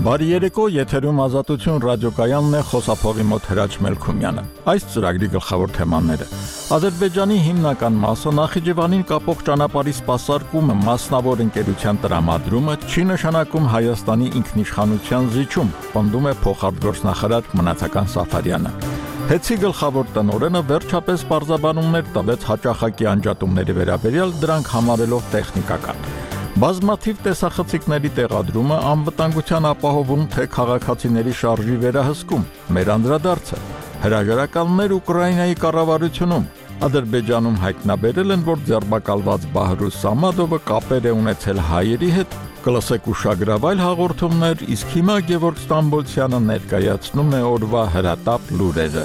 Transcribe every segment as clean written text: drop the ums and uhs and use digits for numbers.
Բարի երեկո, եթերում Ազատություն ռադիոկայանն է, խոսափողի մոտ Հրաչ Մելքումյանը։ Այս ծրագրի գլխավոր թեմաները. Ադրբեջանի հիմնական մասը Նախիջևանին կապող ճանապարհի սպասարկումը, մասնավոր ընկերության տրամադրումը չի նշանակում Հայաստանի ինքնիշխանության զիջում, պնդում է փոխարտգործնախարար Մնացական Սաֆարյանը։ Հեցի գլխավոր տնօրենը վերջապես պարզաբանումներ տվեց հաճախակի անջատումների վերաբերյալ, դրանք համարելով տեխնիկական։ Բազմաթիվ տեսախցիկների տեղադրումը անվտանգության ապահովում, թե քաղաքացիների շարժի վերահսկում, մեր անդրադարձը։ Հրաժարականներ Ուկրաինայի կառավարությունում, Ադրբեջանում հայտնաբերել են, որ ձերբակալված Բահրուս Սամադովը կապեր է ունեցել հայերի հետ, կլսեք ուշագրավայր հաղորդումներ, իսկ հիմա Գևորգ Ստամբոլցյանը ներկայացնում է օրվա հրատապ լուրերը։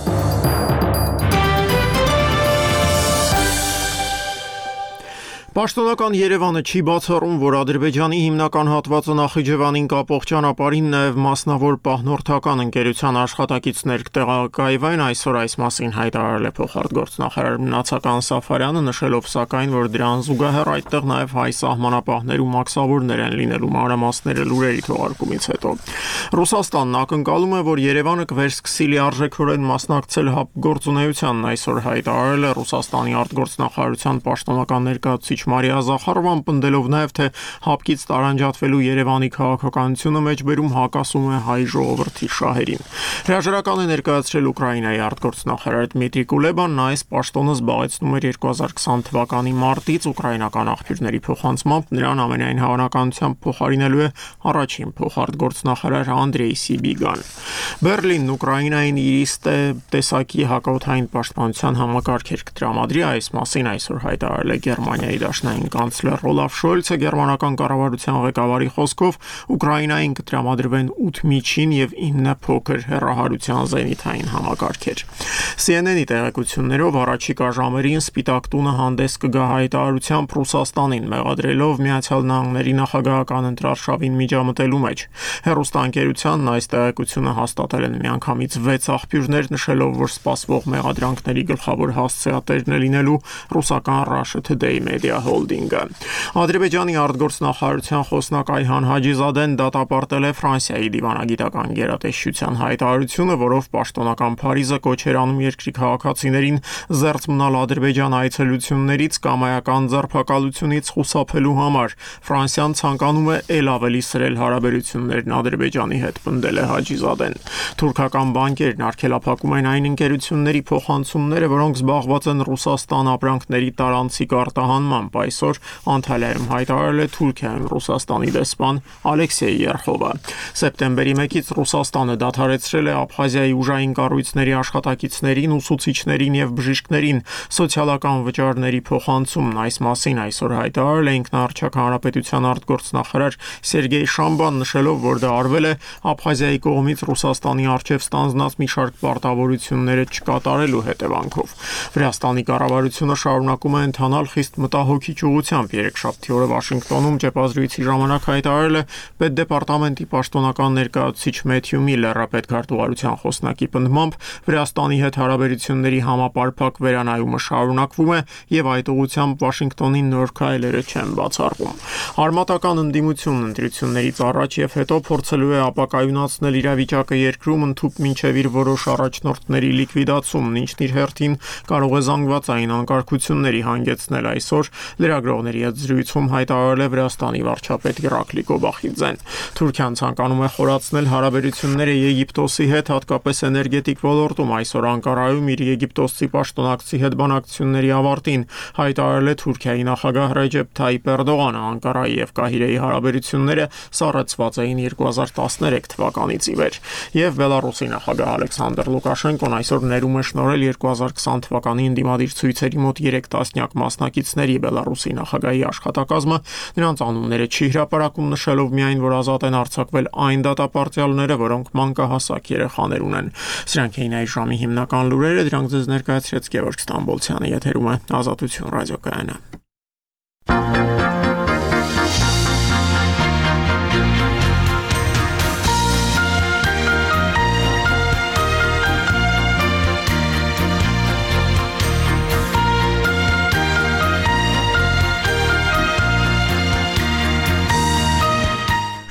Պաշտոնական Երևանը չի բացառում, որ Ադրբեջանի հիմնական հատվածը Նախիջևանին կապող ճանապարհին նաև մասնավոր պահնորդական ընկերության աշխատակիցներ կտեղակայվեն, այսօր այս մասին հայտարարել է փոխարտգործնախարար Մնացական Սաֆարյանը, նշելով սակայն, որ դրան զուգահեռ այդտեղ նաև հայ սահմանապահներ ու մաքսավորներ են լինելու, մանրամասները լուրերի թողարկումից հետո։ Ռուսաստանն ակնկալում է, որ Երևանը կվերսկսի լիարժեքորեն մասնակցել ՀԱՊԿ-գործունեությանն, այսօր հայտարարել է Ռուսաստանի արտգործնախարարության պաշտոնական ներկայացուցիչ Մարիա Զախարովան, պնդելով նաև, թե ՀԱՊԿ-ից տարանջատվելու Երևանի քաղաքականությունը մեջբերում հակասում է հայ ժողովրդի շահերին։ Հրաժարական է ներկայացրել Ուկրաինայի արտգործնախարար Դմիտրի Կուլեբան, նա այս պաշտոնը զբաղեցնում էր 2020 թվականի մարտից, ուկրաինական աղբյուրների փոխանցմամբ նրան ամենայն հավանականությամբ փոխարինելու է առաջին փոխարտգործնախարար Անդրեյ Սիբիգան։ Բերլինն Ուկրաինային իր տեսակի հակաօդային պաշտպանության համակարգեր կտրամադրի, այս մասին այսօր հայտարարել է Գերմանիայի դաշնային կանցլեր Օլաֆ Շոլցը, գերմանական կառավարության ղեկավարի խոսքով Ուկրաինային կտրամադրվեն 8 միջին եւ 9 փոքր հեռահարության զենիթային համակարգեր։ CNN-ի տեղեկություններով առաջիկա ժամերին Սպիտակ տունը հանդես կգա հայտարարությամբ Ռուսաստանին, մեղադրելով Միացյալ Նահանգների նախագահական ընտրարշավին միջամտելու մեջ։ Հեռուստաընկերությանն այս տեղեկությունը հաստատել են միանգամից 6 աղբյուրներ, նշելով, որ սպասվող մեղադրանքների գլխավոր հասցեատերն է լինելու ռուսական Russia Today Media Holding-ը։ Ադրբեջանի արտգործնախարարության խոսնակ Այհան Հաջիզադեն դատապարտել է Ֆրանսիայի դիվանագիտական գերատեսչության հայտարարությունը, որով պաշտոնական Փարիզը կոչ էր անում երկրի քաղաքացիներին զերծ մնալ Ադրբեջան այցելություններից կամ այական ձերբակալությունից խուսափելու համար։ Ֆրանսիան ցանկանում է ել ավելի սրել հարաբերություններն Ադրբեջանի հետ, պնդել է Հաջիզադեն։ Թուրքական բանկերն արգելափակում են այն ընկերությունների փոխանցումները, որոնք զբաղված են Ռուսաստան ապրանքների տարանցիկ արտահանմամբ, այսօր Անտալիայում հայտարարել է Թուրքիայում Ռուսաստանի դեսպան Ալեքսեյ Երխովը։ Սեպտեմբերի 1-ից Ռուսաստանը դադարեցրել է Աբխազիայի ուժային կառույցների աշխատակիցներին, ուսուցիչներին եւ բժիշկներին սոցիալական վճարների փոխանցումն, այս մասին այսօր հայտարարել է ինքնաառաջակ հանրապետության արտգործնախարար Սերգեյ Շամբան, նշելով, որ դա արվել է Աբխազիայի կողմից Ռուսաստանի առջև ստանձնած մի շարք պարտավորությունները չկատարելու հետևանքով։ Վրաստանի կառավարությունը շարունակում է ընթանալ խիստ մտահոգիչ ուղղությամբ։ Երեքշաբթի օրը Վաշինգտոնում ճեպազրույցի ժամանակ հայտարարել է Պետդեպարտամենտի պաշտոնական ներկայացուցիչ Մեթյու Միլլերը, պետքարտուղարության խոսնակի պնդմամբ Վրաստանի հետ հարաբերությունների համապարփակ վերանայումը շարունակվում է եւ այդ ուղղությամբ Վաշինգտոնի նոր քայլերը չեն բացառվում։ Արմատական ընդդիմությունն ընտրություններից առաջ եւ հետո փորձելու է ապակայունացնել իրավիճակը երկրում, ընդཐུպ մինչեւ իր որոշ առաջնորդների լիկվիդացումն, ինչն իր հերթին կարող է զանգվածային անկարգությունների հանգեցնել, այսօր լրագրողների հետ զրույցում հայտարարել է Վրաստանի վարչապետ Իռակլի Կոբախիձեն։ Թուրքիան ցանկանում է խորացնել հարաբերությունները Եգիպտոսի հետ, հատկապես էներգետիկ ոլորտում, այսօր Անկարայում իր եգիպտոսցի պաշտոնակցի հետ բանակցությունների ավարտին հայտարարել է Թուրքիայի նախագահ Ռեջեփ Թայիպ Էրդողանը։ Անկարայի եւ Կահիրեի հարաբերությունները սառեցված էին 2013 թվականից ի վեր, եւ Բելարուսի նախագահ Ալեքսանդր Լուկաշենկոն այսօր ներում է շնորհել 2020 թվականի ընդդիմադիր ցույցերի մոտ 3 տասնյակ մասնակիցների Բելարուսի նախագահի աշխատակազմը նրանց անունները չի հրապարակում, նշելով միայն, որ ազատ են արձակվել այն դատապարտյալները, որոնք մանկահասակ երեխաներ ունեն։ Սրանք էին այս ժամի հիմնական լուրերը, դրանք ձեզ ներկայացրեց Գևորգ Ստամբոլցյանը, եթերում է Ազատություն ռադիոկայանը։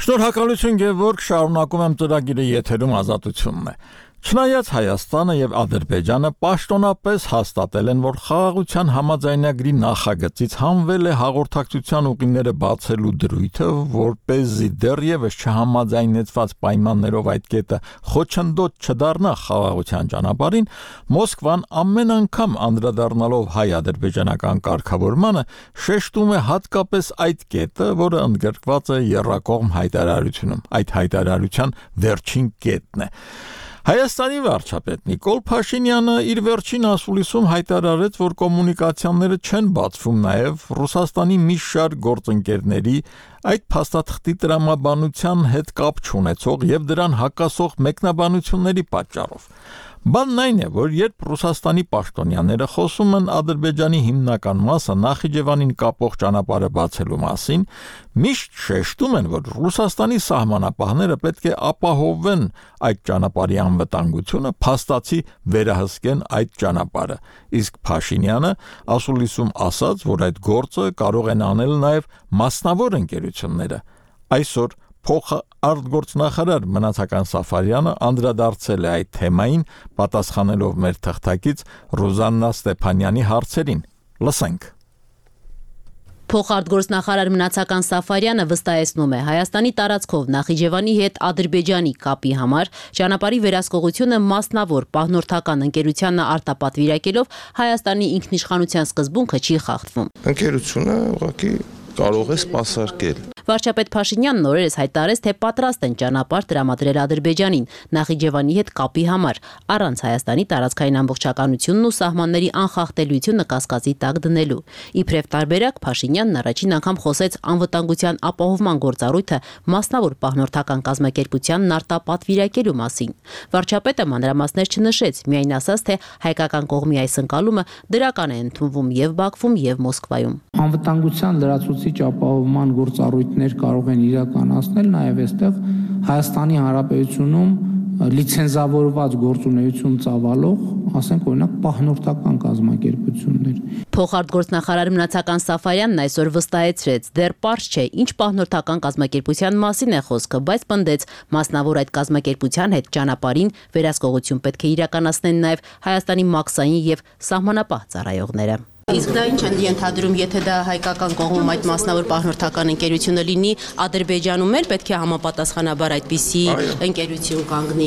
Շնորհակալություն Գևորգ, շարունակում եմ ծրագիրը եթերում ազատությունն է։ Չնայած Հայաստանը եւ Ադրբեջանը պաշտոնապես հաստատել են, որ խաղաղության համաձայնագրի նախագծից հանվել է հաղորդակցության ուղիները բացելու դրույթը, որպեսզի դեռևս չհամաձայնեցված պայմաններով այդ կետը խոչընդոտ չդառնա խաղաղության ճանապարհին, Մոսկվան ամեն անգամ անդրադառնալով հայ-ադրբեջանական կարգավորմանը շեշտում է հատկապես այդ կետը, որը ընդգրկված է եռակողմ հայտարարությունում։ Այդ հայտարարության վերջին կետն է։ Հայաստանի վարչապետ Նիկոլ Փաշինյանը իր վերջին ասուլիսում հայտարարեց, որ կոմունիկացիաները չեն բացվում նաև Ռուսաստանի մի շարք գործընկերների այդ փաստաթղթի տրամաբանության հետ կապ չունեցող եւ դրան հակասող մեկնաբանությունների պատճառով։ Բանն այն է, որ երբ Ռուսաստանի պաշտոնյաները խոսում են Ադրբեջանի հիմնական մասը Նախիջևանին կապող ճանապարհը բացելու մասին, միշտ շեշտում են, որ Ռուսաստանի սահմանապահները պետք է ապահովեն այդ ճանապարհի անվտանգությունը, փաստացի վերահսկեն այդ ճանապարհը։ Իսկ Փաշինյանը ասուլիսում ասաց, որ այդ գործը կարող են անել նաև մասնավոր ընկերությունները։ Այսօր փոխարտգործնախարար Մնացական Սաֆարյանը անդրադարձել է այդ թեմային, պատասխանելով մեր թղթակից Ռուզաննա Ստեփանյանի հարցերին։ Լսենք։ Փոխարտգործնախարար Մնացական Սաֆարյանը վստահեցնում է, Հայաստանի տարածքով Նախիջևանի հետ Ադրբեջանի կապի համար ճանապարհի վերահսկողությունը մասնավոր պահնորդական ընկերությանը արտապատվիրակելով Հայաստանի ինքնիշխանության սկզբունքը չի խախտվում։ Ընկերությունը ուղղակի կարող է սպասարկել։ Վարչապետ Փաշինյանն օրերս հայտարարեց, թե պատրաստ են ճանապարհ տրամադրել Ադրբեջանին Նախիջևանի հետ կապի համար, առանց Հայաստանի տարածքային ամբողջականությունն ու սահմանների անխախտելիությունը կասկածի տակ դնելու։ Իբրև տարբերակ Փաշինյանն առաջին անգամ խոսեց անվտանգության ապահովման գործառույթը մասնավոր պահնորդական կազմակերպությանն արտապատվիրակելու մասին։ Վարչապետը մանրամասներ չնշեց, միայն ասաց, թե հայկական կողմի այս ընկալումը դրական է ընդունվում եւ Բաքվում եւ Մոսկվայում։ Անվտանգության լրացուցիչ ապահովման գործառույթներ կարող են իրականացնել նաև այստեղ Հայաստանի Հանրապետությունում լիցենզավորված գործունեություն ծավալող, ասենք օրինակ պահնորդական կազմակերպություններ։ Փոխարտգործնախարար Մնացական Սաֆարյանն այսօր վստահեցրեց, դեռ պարզ չէ, ինչ պահնորդական կազմակերպության մասին է խոսքը, բայց պնդեց, մասնավոր այդ կազմակերպության հետ ճանապարհին վերահսկողություն պետք է իրականացնեն նաև Հայաստանի մաքսային եւ սահմանապահ ծառայողները։ Իսկ դա ինչ են ենթադրում, եթե դա հայկական կողմում այդ մասնավոր պահնորդական ընկերությունը լինի, Ադրբեջանում էլ պետք է համապատասխանաբար այդպիսի ընկերություն կանգնի։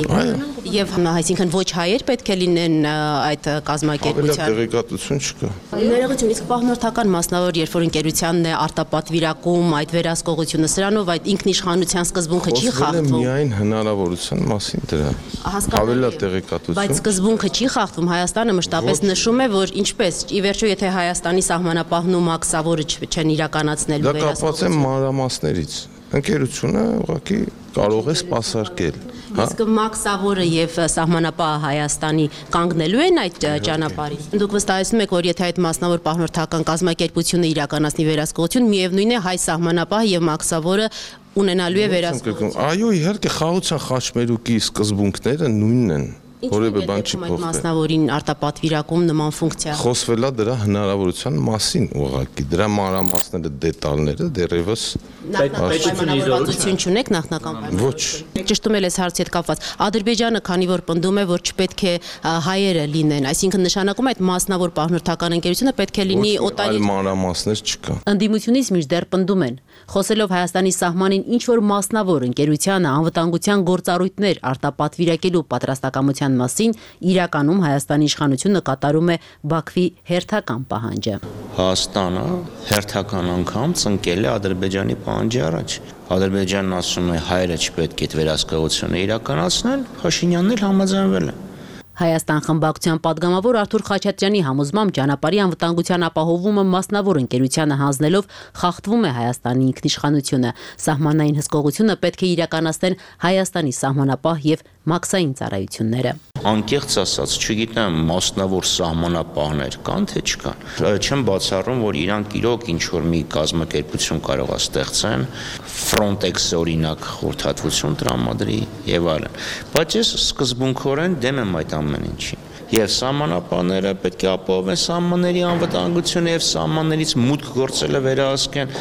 Եվ այսինքն ոչ հայեր պետք է լինեն այդ կազմակերպության։ Տեղեկատվություն չկա։ Ներողություն, իսկ պահնորդական մասնավոր երբ որ ընկերությանն է արտապատվիրակում այդ վերահսկողությունը, սրանով այդ ինքնիշխանության սկզբունքը չի խախտվում։ Միայն հնարավորության մասին դրա։ Ավելի տեղեկատվություն։ Բայց սկզբունքը չի խախտվում, Հայաստանը մշտապես նշում է, որ ինչպես ի վերջո եթե Հայաստանի սահմանապահն ու մաքսավորը չեն իրականացնելու վերահսկողությունը։ Դա կապված է մանրամասներից։ Ընկերությունը ուղղակի կարող է սպասարկել։ Իսկ մաքսավորը եւ սահմանապահը Հայաստանի կանգնելու են այդ ճանապարհին։ Դուք վստահեցնում եք, որ եթե այդ մասնավոր պահնորդական կազմակերպությունը իրականացնի վերահսկողություն, միևնույն է հայ սահմանապահը եւ մաքսավորը ունենալու է վերահսկողություն։ Այո, իհարկե խաղաղության խաչմերուկի սկզբունքները նույնն են։ Որևէ բան չի փոխվել։ Մասնավորին արտապատվիրակում նման ֆունկցիա։ Խոսվելա դրա հնարավորության մասին ուղղակի։ Դրա մանրամասները, դետալները դեռևս պայմանավորվածություն չունեք նախնական պայմանավորվածություն։ Ոչ։ Ճշտում եք հարցի հետ կապված։ Ադրբեջանը, քանի որ պնդում է, որ չպետք է հայերը լինեն, այսինքն նշանակում է այդ մասնավոր պահնորդական ընկերությունը պետք է լինի օտարի։ Այլ մանրամասներ չկա։ Ընդդիմությունից մինչդեռ պնդում են, խոսելով Հայաստանի սահմանին ինչ որ մասնավոր ընկերությանը անվտանգության գործառույթներ արտապատվիրակելու պատրաստակամության մասին, իրականում Հայաստանի իշխանությունը կատարում է Բաքվի հերթական պահանջը։ Հայաստանը հերթական անգամ ծնկել է Ադրբեջանի պահանջի առաջ։ Ադրբեջանն ասում է հայերը չպետք է այդ վերահսկողությունը իրականացնել, Փաշինյանն էլ համաձայնվել է։ Հայաստան խմբակցության падգամավոր Արթուր Խաչատրյանի համոզմամբ ճանապարհի անվտանգության ապահովումը մասնավոր ընկերությանը հանձնելով խախտվում է Հայաստանի ինքնիշխանությունը։ Սահմանային հսկողությունը պետք է իրականացնեն Հայաստանի սահմանապահ եւ մաքսային ծառայությունները։ Անկեղծ ասած, չգիտեմ, մասնավոր սահմանապահներ կան թե չկան։ Չեմ բացառում, որ իրանք իրոք ինչ որ մի կազմակերպություն կարող է ստեղծեն, Frontex-ը օրինակ խորհրդատվություն տրամադրի եւ այլն։ Բայց ես սկզբունքորեն դեմ եմ այդ ամեն ինչին։ Եվ սահմանապահները պետք է ապահովեն սահմանների անվտանգությունը եւ սահմաններից մուտք գործելը վերահսկեն։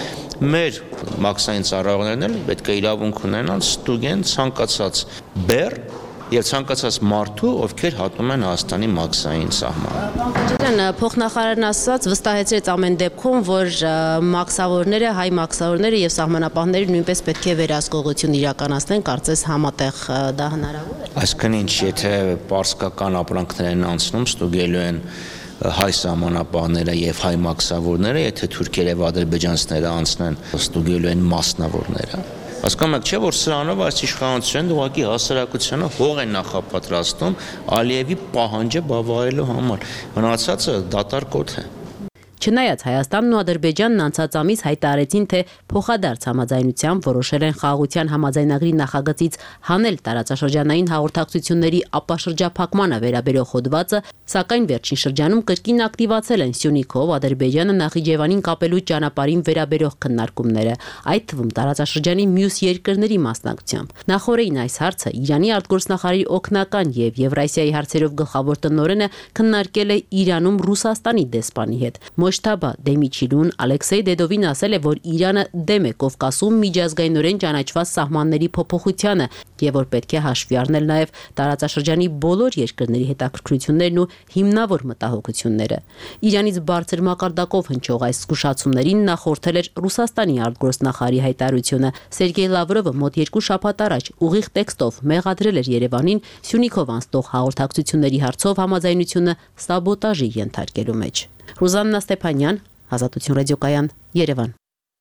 մեր մաքսային ծառայողներն էլ պետք է իրավունք ունենան ստուգեն ցանկացած բեռ եւ ցանկացած մարդու, ովքեր հատնում են Հայաստանի մաքսային սահմանը։ Փոխնախարարն ասաց, վստահեցրեց ամեն դեպքում, որ մաքսավորները, հայ մաքսավորները եւ սահմանապահները նույնպես պետք է վերահսկողություն իրականացնեն, կարծես համատեղ դա հնարավոր է։ Այսինքն ինչ, եթե պարսկական ապրանքներ են անցնում, ստուգելու են հայ սահմանապահները եւ հայ մաքսավորները, եթե թուրքեր եւ ադրբեջանցիները անցնեն, ստուգելու են մասնավորները։ Հասկանում եք, չէ՞ որ սրանով այս իշխանությունն ուղղակի հասարակությանը հող են նախապատրաստում Ալիևի պահանջը բավարարելու համար։ Մնացածը դատարկոտ է։ Չնայած Հայաստանն ու Ադրբեջանն անցած ամիս հայտարարեցին, թե փոխադարձ համաձայնությամբ որոշել են խաղաղության համաձայնագրի նախագծից հանել տարածաշրջանային հաղորդակցությունների ապաշրջափակմանը վերաբերող հոդվածը, սակայն վերջին շրջանում կրկին ակտիվացել են Սյունիքով Ադրբեջանը Նախիջևանին կապելու ճանապարհին վերաբերող քննարկումները, այդ թվում տարածաշրջանի մյուս երկրների մասնակցությամբ։ Նախորդին այս հարցը Իրանի արտգործնախարարի օգնական եւ Եվրասիայի հարցերով գլխավոր տնօրենը քննարկել է Իրանում Ռուսաստանի դեսպանի հետ։ Մոջթաբա Դեմիչիլուն Ալեքսեյ Դեդովին ասել է, որ Իրանը դեմ է Կովկասում միջազգայինորեն ճանաչված սահմանների փոփոխությանը եւ որ պետք է հաշվի առնել նաեւ տարածաշրջանի բոլոր երկրների հետաքրքրություններն ու հիմնավոր մտահոգությունները։ Իրանից բարձր մակարդակով հնչող այս զգուշացումներին նախորդել էր Ռուսաստանի արտգործնախարարի հայտարարությունը։ Սերգեյ Լավրովը մոտ 2 շաբաթ առաջ ուղիղ տեքստով մեղադրել էր Երևանին Սյունիքով անցնող հաղորդակցությունների հարցով համաձայնությունը սաբոտաժի ենթարկելու մեջ։ Ռուզաննա Ստեփանյան, Ազատություն ռադիոկայան, Երևան։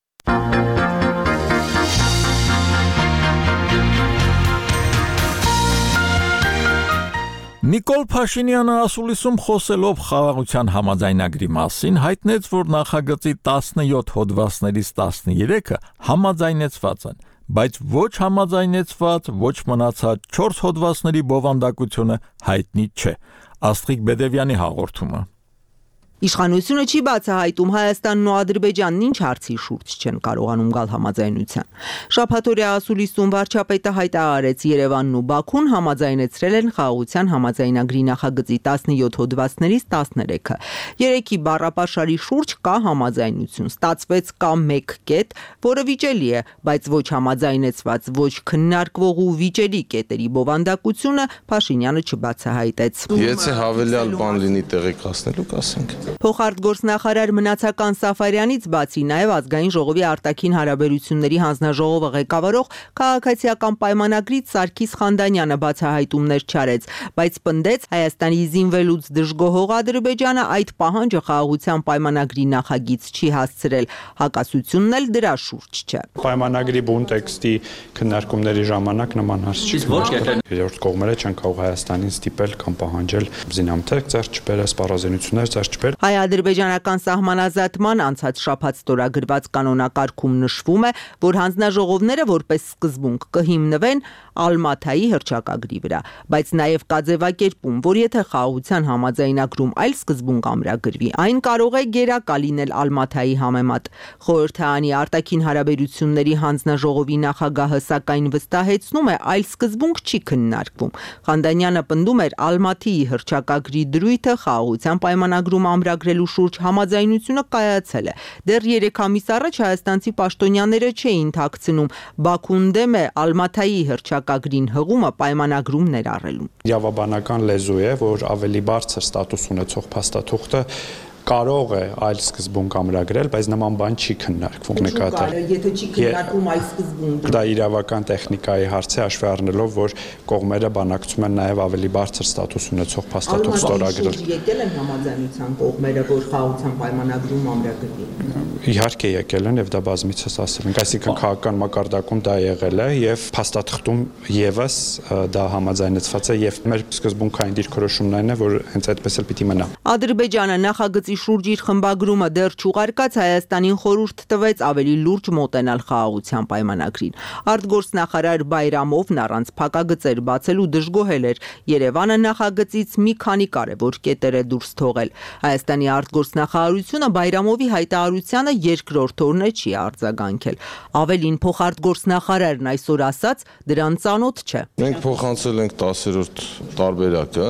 Նիկոլ Փաշինյանը ասուլիսում խոսելով խաղաղության համաձայնագրի մասին հայտնեց, որ նախագծի 17 հոդվածներից 13-ը համաձայնեցված են, բայց ոչ համաձայնեցված, ոչ մնացած 4 հոդվածների բովանդակությունը հայտնի չէ։ Աստղիկ Բեդևյանի հաղորդումը։ Իշխանությունը չի բացահայտում Հայաստանն ու Ադրբեջանն ինչ հարցի շուրջ չեն կարողանում գալ համաձայնության։ Շաբաթօրյա ասուլիսում վարչապետը հայտարարեց Երևանն ու Բաքուն համաձայնեցրել են խաղաղության համաձայնագրի նախագծի 17 հոդվածներից 13-ը։ Երեքի բառապաշարի շուրջ կա համաձայնություն, ստացվեց կամ մեկ կետ, որը վիճելի է, բայց ոչ համաձայնեցված, ոչ քննարկվող ու վիճելի կետերի բովանդակությունը Փաշինյանը չբացահայտեց։ Եթե հավելյալ բան լինի տեղեկացնելու կասենք։ Փոխարտգործնախարար Մնացական Սաֆարյանից բացի նաև ազգային ժողովի արտաքին հարաբերությունների հանձնաժողովը ղեկավարող քաղաքացիական պայմանագրից Սարգիս Խանդանյանը բացահայտումներ չարեց, բայց պնդեց Հայաստանի զինվելուց դժգոհող Ադրբեջանը այդ պահանջը խաղաղության պայմանագրի նախագիծ չի հասցրել, հակասությունն էլ դրա շուրջ չէ։ Պայմանագրի բուն տեքստի քննարկումների ժամանակ նման հարց չի եղել։ Երրորդ կողմերը չեն կարող Հայաստանին ստիպել կամ պահանջել զինամթերք ձեռք չբերել, սպառազինություններ ձեռք չբերել։ Հայ-ադրբեջանական սահմանազատման անցած շաբաթ ստորագրված կանոնակարգում նշվում է, որ հանձնաժողովները որպես սկզբունք կհիմնվեն Ալմաթայի հռչակագրի վրա, բայց նաև կա ձևակերպում, որ եթե խաղաղության համաձայնագրում այլ սկզբունք ամրագրվի, այն կարող է գերակա լինել Ալմաթայի համեմատ։ Խորհրդարանի արտաքին հարաբերությունների հանձնաժողովի նախագահը սակայն վստահեցնում է, այլ սկզբունք չի քննարկվում։ Խանդանյանը պնդում էր Ալմաթիի հռչակագրի դրույթը խաղաղության պայմանագրում ամրագրելու շուրջ համաձայնությունը կայացել է։ Դեռ 3 ամիս առաջ հայաստանցի պաշտոնյաները չէին թաքցնում Բաքուն դեմ է Ալմաթայի հռչակագրին հղումը պայմանագրում ներառելու։ Իրավաբանական լեզու է, որ ավելի բարձր ստատուս ունեցող փաստաթուղթը կարող է այլ սկզբունք ամրագրել, բայց նման բան չի քննարկվում նկատել։ Եթե չի քննարկվում այլ սկզբունք։ Դա իրավական տեխնիկայի հարց է, հաշվի առնելով, որ կողմերը բանակցում են նաև ավելի բարձր ստատուս ունեցող փաստաթուղթ ստորագրել։ Եկել են համաձայնության կողմերը, որ խաղաղության պայմանագրում ամրագրվի։ Իհարկե եկել են եւ դա բազմիցս ասել ենք, այսինքն քաղաքական մակարդակում դա եղել է եւ փաստաթղթում եւս դա համաձայնեցված է եւ մեր սկզբունքային դիրքորոշումն այն է, որ հենց այդպես էլ պիտի մնա։ Ադրբեջանը նախագծի շուրջ իր խմբագրումը դեռ չուղարկած Հայաստանին խորհուրդ տվեց ավելի լուրջ մոտենալ խաղաղության պայմանագրին։ Արտգործնախարար Բայրամովն առանց փակագծեր բացելու դժգոհել էր։ Երևանը նախագծից մի քանի կարևոր կետեր է դուրս թողել։ Հայաստանի արտգործնախարարությունը Բայրամովի հայտարարությանը երկրորդ օրն է չի արձագանքել։ Ավելին փոխարտգործնախարարն այսօր ասաց, դրան ծանոթ չէ։ Մենք փոխանցել ենք 10-րդ տարբերակը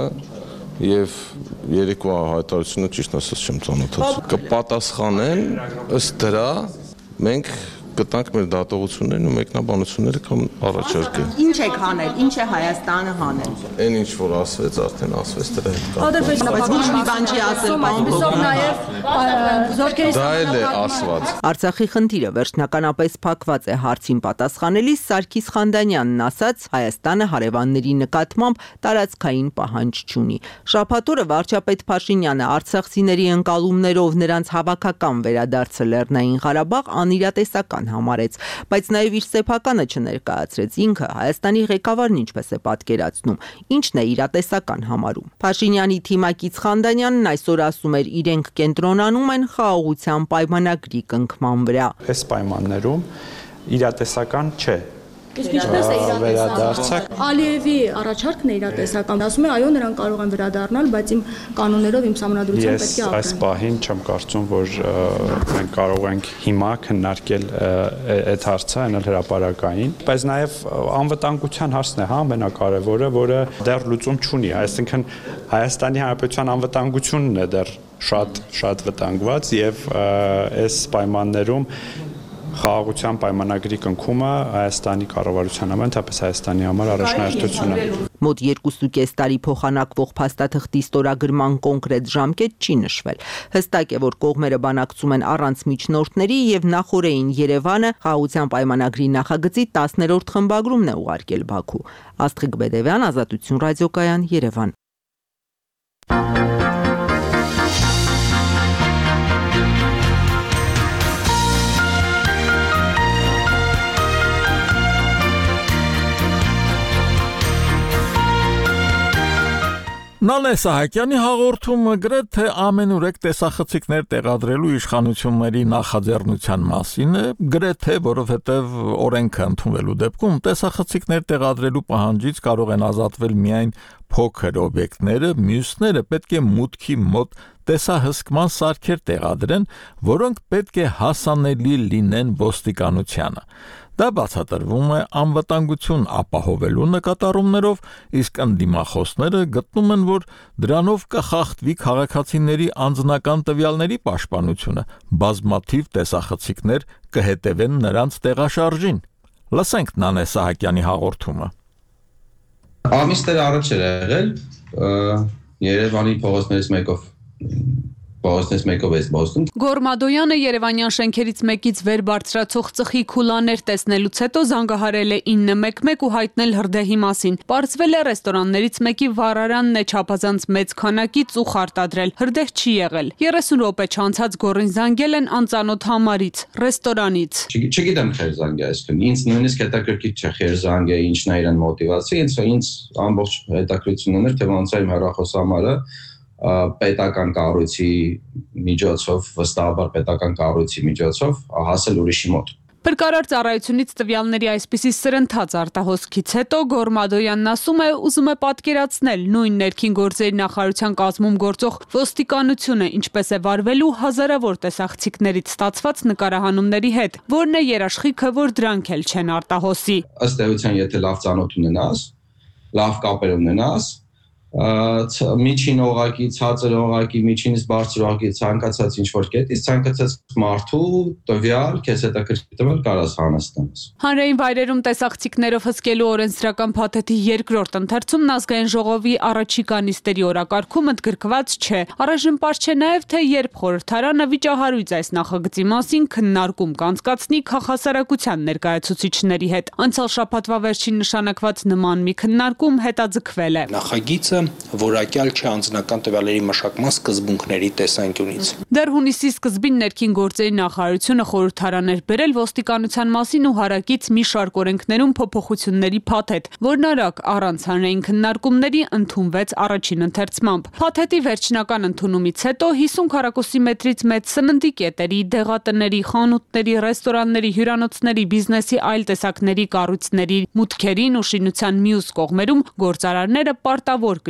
եւ երեկվա հայտարարությունը ճիշտ ասած չեմ ծանոթացել։ Կպատասխանեն ըստ դրա մենք կտանք մեր դատողություններն ու մեկնաբանությունները կամ առաջարկել։ Ինչ եք հանել, ինչ է Հայաստանը հանել։ Այն ինչ որ ասվեց, արդեն ասվեց դրա հետ կապ։ Բայց ոչ մի բան չի ասել, Դա էլ է ասված։ Արցախի խնդիրը վերջնականապես փակված է հարցին պատասխանելիս Սարգիս Խանդանյանն ասաց, Հայաստանը հարևանների նկատմամբ տարածքային պահանջ չունի։ Շաբաթօրը վարչապետ Փաշինյանը արցախցիների ընկալումներով նրանց հավաքական վերադարձը Լեռնային Ղարաբաղ անիրատեսական համարեց, բայց նաև իր սեփականը չներկայացրեց։ Ինքը Հայաստանի ղեկավարն ինչպես է պատկերացնում, ինչն է իրատեսական համարում։ Փաշինյանի թիմակից Խանդանյանն այսօր ասում էր, իրենք կենտրոնանում են խաղաղության պայմանագրի կնքման վրա։ Այս պայմաններում իրատեսական չէ։ Իսկ ինչպես է իրատեսական։ Ալիևի առաջարկն է իրատեսական։ Ասում է, այո, նրանք կարող են վերադառնալ, բայց իմ կանոններով, իմ սահմանադրությամբ պետք է ապրեն։ Ես այս պահին չեմ կարծում, որ մենք կարող ենք հիմա քննարկել այդ հարցը, այնել հրապարակային, բայց նաև անվտանգության հարցն է, հա, ամենակարևորը, որը դեռ լուծում չունի, այսինքն Հայաստանի Հանրապետության անվտանգությունն է դեռ շատ վտանգված եւ այս պայմաններում խաղաղության պայմանագրի կնքումը Հայաստանի կառավարության համար, ընդհանրապես Հայաստանի համար առաջնահերթություն է։ Մոտ 2.5 տարի փոխանակվող փաստաթղթի ստորագրման կոնկրետ ժամկետ չի նշվել։ Հստակ է, որ կողմերը բանակցում են առանց միջնորդների եւ նախորդին Երևանը խաղաղության պայմանագրի նախագծի 10-րդ խմբագրումն է ուղարկել Բաքու։ Աստղիկ Բեդևյան, Ազատություն ռադիոկայան, Երևան։ Նանե Սահակյանի հաղորդումը գրեթե ամենուրեք տեսախցիկներ տեղադրելու իշխանությունների նախաձեռնության մասին է, գրեթե, որովհետև օրենքը ընդունվելու դեպքում տեսախցիկներ տեղադրելու պահանջից կարող են ազատվել միայն փոքր օբյեկտները, մյուսները պետք է մուտքի մոտ տեսահսկման սարքեր տեղադրեն, որոնք պետք է հասանելի լինեն ոստիկանությանը։ Դա բացատրվում է անվտանգություն ապահովելու նկատառումներով, իսկ ընդդիմախոսները գտնում են, որ դրանով կխախտվի քաղաքացիների անձնական տվյալների պաշտպանությունը, բազմաթիվ տեսախցիկներ կհետևեն նրանց տեղաշարժին։ Լսենք Նանե Սահակյանի հաղորդումը։ Ամիսներ առաջ էր եղել Երևանի փողոցներից մեկով Գորմադոյանը Երևանյան շենքերից մեկից վեր բարձրացող ծխի քուլաներ տեսնելուց հետո զանգահարել է 911 ու հայտնել հրդեհի մասին։ Պարզվել է ռեստորաններից մեկի վառարանն է չափազանց մեծ քանակի ծուխ արտադրել։ Հրդեհ չի եղել։ 30 րոպե չանցած գորին զանգել են անծանոթ համարից, ռեստորանից։ Չգիտեմ խեր զանգը, այսինքն ինձ նույնիսկ հետաքրքիր չէ խեր զանգը, ինչն է իրեն մոտիվացիա, ինձ ամբողջ հետաքրքրություն ուներ, թե ոնց է իմ հեռախոսամարը պետական կառույցի միջոցով, վստահաբար պետական կառույցի միջոցով հասել ուրիշի մոտ։ Փրկարար ծառայությունից տվյալների այսպիսի սրընթաց արտահոսքից հետո Գորմադոյանն ասում է, ուզում է պատկերացնել նույն ներքին գործերի նախարարության կազմում գործող ոստիկանությունը ինչպես է վարվելու հազարավոր տեսախցիկներից ստացված նկարահանումների հետ, որն է երաշխիքը, որ դրանք էլ չեն արտահոսի։ Ըստ էության, եթե լավ ծանոթ ունենաս, լավ կապեր ունենաս, միջին օղակի, ցածր օղակի, միջինից բարձր օղակի ցանկացած ինչ-որ կետից, ցանկացած մարդու տվյալ քեզ հետաքրքրել կարաս հանստանաս։ Հանրային վայրերում տեսախցիկներով հսկելու օրենսդրական փաթեթի երկրորդ ընթերցումն ազգային ժողովի առաջիկա նիստերի օրակարգում ընդգրկված չէ։ Առայժմ պարզ չէ նաև, թե երբ խորհրդարանը վիճահարույց այս նախագծի մասին քննարկում կանցկացնի քաղաքասարակության ներկայացուցիչների հետ։ Անցյալ շաբաթվա վերջին նշանակված նման մի քննարկում հետաձգվել է։ Նախագիծը որակյալ չէ անձնական տվյալների մշակման սկզբունքների տեսանկյունից։ Դեռ հունիսի սկզբին ներքին գործերի նախարարությունը խորհրդարան էր բերել ոստիկանության մասին ու հարակից մի շարք օրենքներում փոփոխությունների փաթեթ, որն արագ առանց հանրային քննարկումների ընդունվեց առաջին ընթերցմամբ։ Փաթեթի վերջնական ընդունումից հետո 50 քառակուսի մետրից մեծ սննդի կետերի, դեղատների, խանութների, ռեստորանների, հյուրանոցների, բիզնեսի այլ տեսակների կառույցների մուտքերին ու շինության մյուս կողմերում գործարարները պարտավոր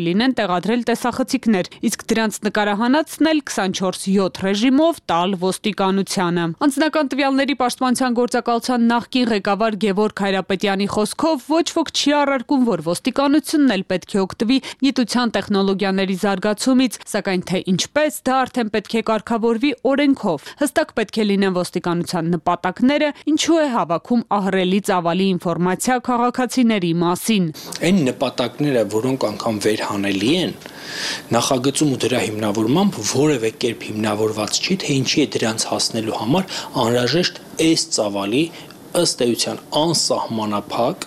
կլինեն տեղադրել տեսախցիկներ, իսկ դրանց նկարահանածն էլ 24/7 ռեժիմով տալ ոստիկանությանը։ Անձնական տվյալների պաշտպանության գործակալության նախկին ղեկավար Գևորգ Հայրապետյանի խոսքով ոչ ոք չի առարկում, որ ոստիկանությունն էլ պետք է օգտվի գիտության տեխնոլոգիաների զարգացումից, սակայն թե ինչպես դա արդեն պետք է կարգավորվի օրենքով։ Հստակ պետք է լինեն ոստիկանության նպատակները, ինչու է հավաքում ահռելի ծավալի ինֆորմացիա քաղաքացիների մասին։ Այն նպատակները, որոնք անգամ վերհանելի են, նախագծում ու դրա հիմնավորմամբ որևէ կերպ հիմնավորված չի, թե ինչի է դրանց հասնելու համար անհրաժեշտ այս ծավալի ըստ էության անսահմանափակ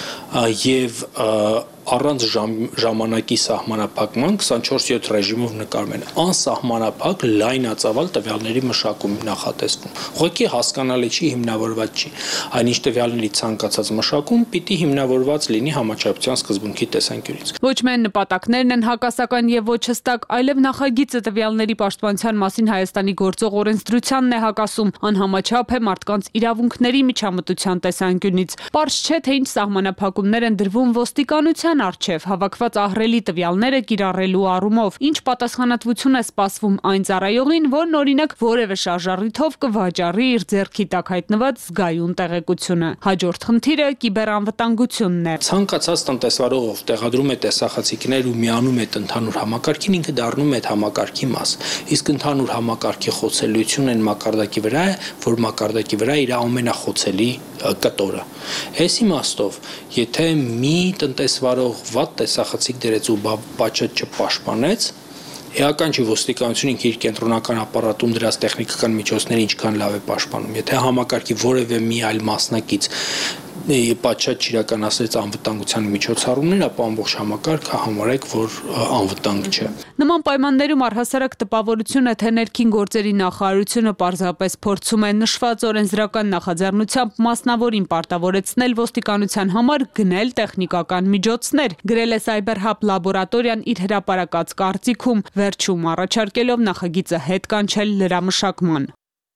եւ առանց ժամանակի սահմանափակման 24/7 ռեժիմով նկարում են անսահմանափակ լայնածավալ տվյալների մշակում նախատեսվում։ Ուղղակի հասկանալի չի, հիմնավորված չի։ Այնինչ տվյալների ցանկացած մշակում պիտի հիմնավորված լինի համաչափության սկզբունքի տեսանկյունից։ Ոչ միայն նպատակներն են հակասական եւ ոչ հստակ, այլև նախագիծը տվյալների պաշտպանության մասին Հայաստանի գործող օրենսդրությանն է հակասում, անհամաչափ է մարդկանց իրավունքների միջամտության տեսանկյունից։ Պարզ չէ, թե ինչ սահմանափակումներ են դրվում ոստիկանության արչև հավաքված ահռելի տվյալները կիրառելու առումով, ինչ պատասխանատվություն է սպասվում այն ծառայողին, որն օրինակ որևէ շարժառիթով կվաճառի իր ձեռքի տակ հայտնված զգայուն տեղեկությունը։ Հաջորդ խնդիրը կիբերանվտանգությունն է։ Ցանկացած տնտեսվարող, ով տեղադրում է տեսախցիկներ ու միանում է ընդհանուր համակարգին, ինքը դառնում է այդ համակարգի մաս։ Իսկ ընդհանուր համակարգի խոցելիությունն այն մակարդակի վրա է, որ մակարդակի վրա իր ամենախոցելի կտորը։ Այս իմաստով, եթե մի տնտեսվարող վատ տեսախցիկ դրեց ու բաճետ չպաշտպանեց, էական չի ոստիկանությունը ինքը իր կենտրոնական ապարատում դրած տեխնիկական միջոցները ինչքան լավ է պաշտպանում։ Եթե համակարգի որևէ մի այլ մասնակից պատշաճ չիրականացրեց անվտանգության միջոցառումներ, ապա ամբողջ համակարգը համարեք, որ անվտանգ չէ։ Նման պայմաններում առհասարակ տպավորություն է, թե ներքին գործերի նախարարությունը պարզապես փորձում է նշված օրենսդրական նախաձեռնությամբ մասնավորին պարտավորեցնել ոստիկանության համար գնել տեխնիկական միջոցներ, գրել է Cyber-Hub լաբորատորիան իր հրապարակած կարծիքում, վերջում առաջարկելով նախագիծը հետ կանչել լրամշակման։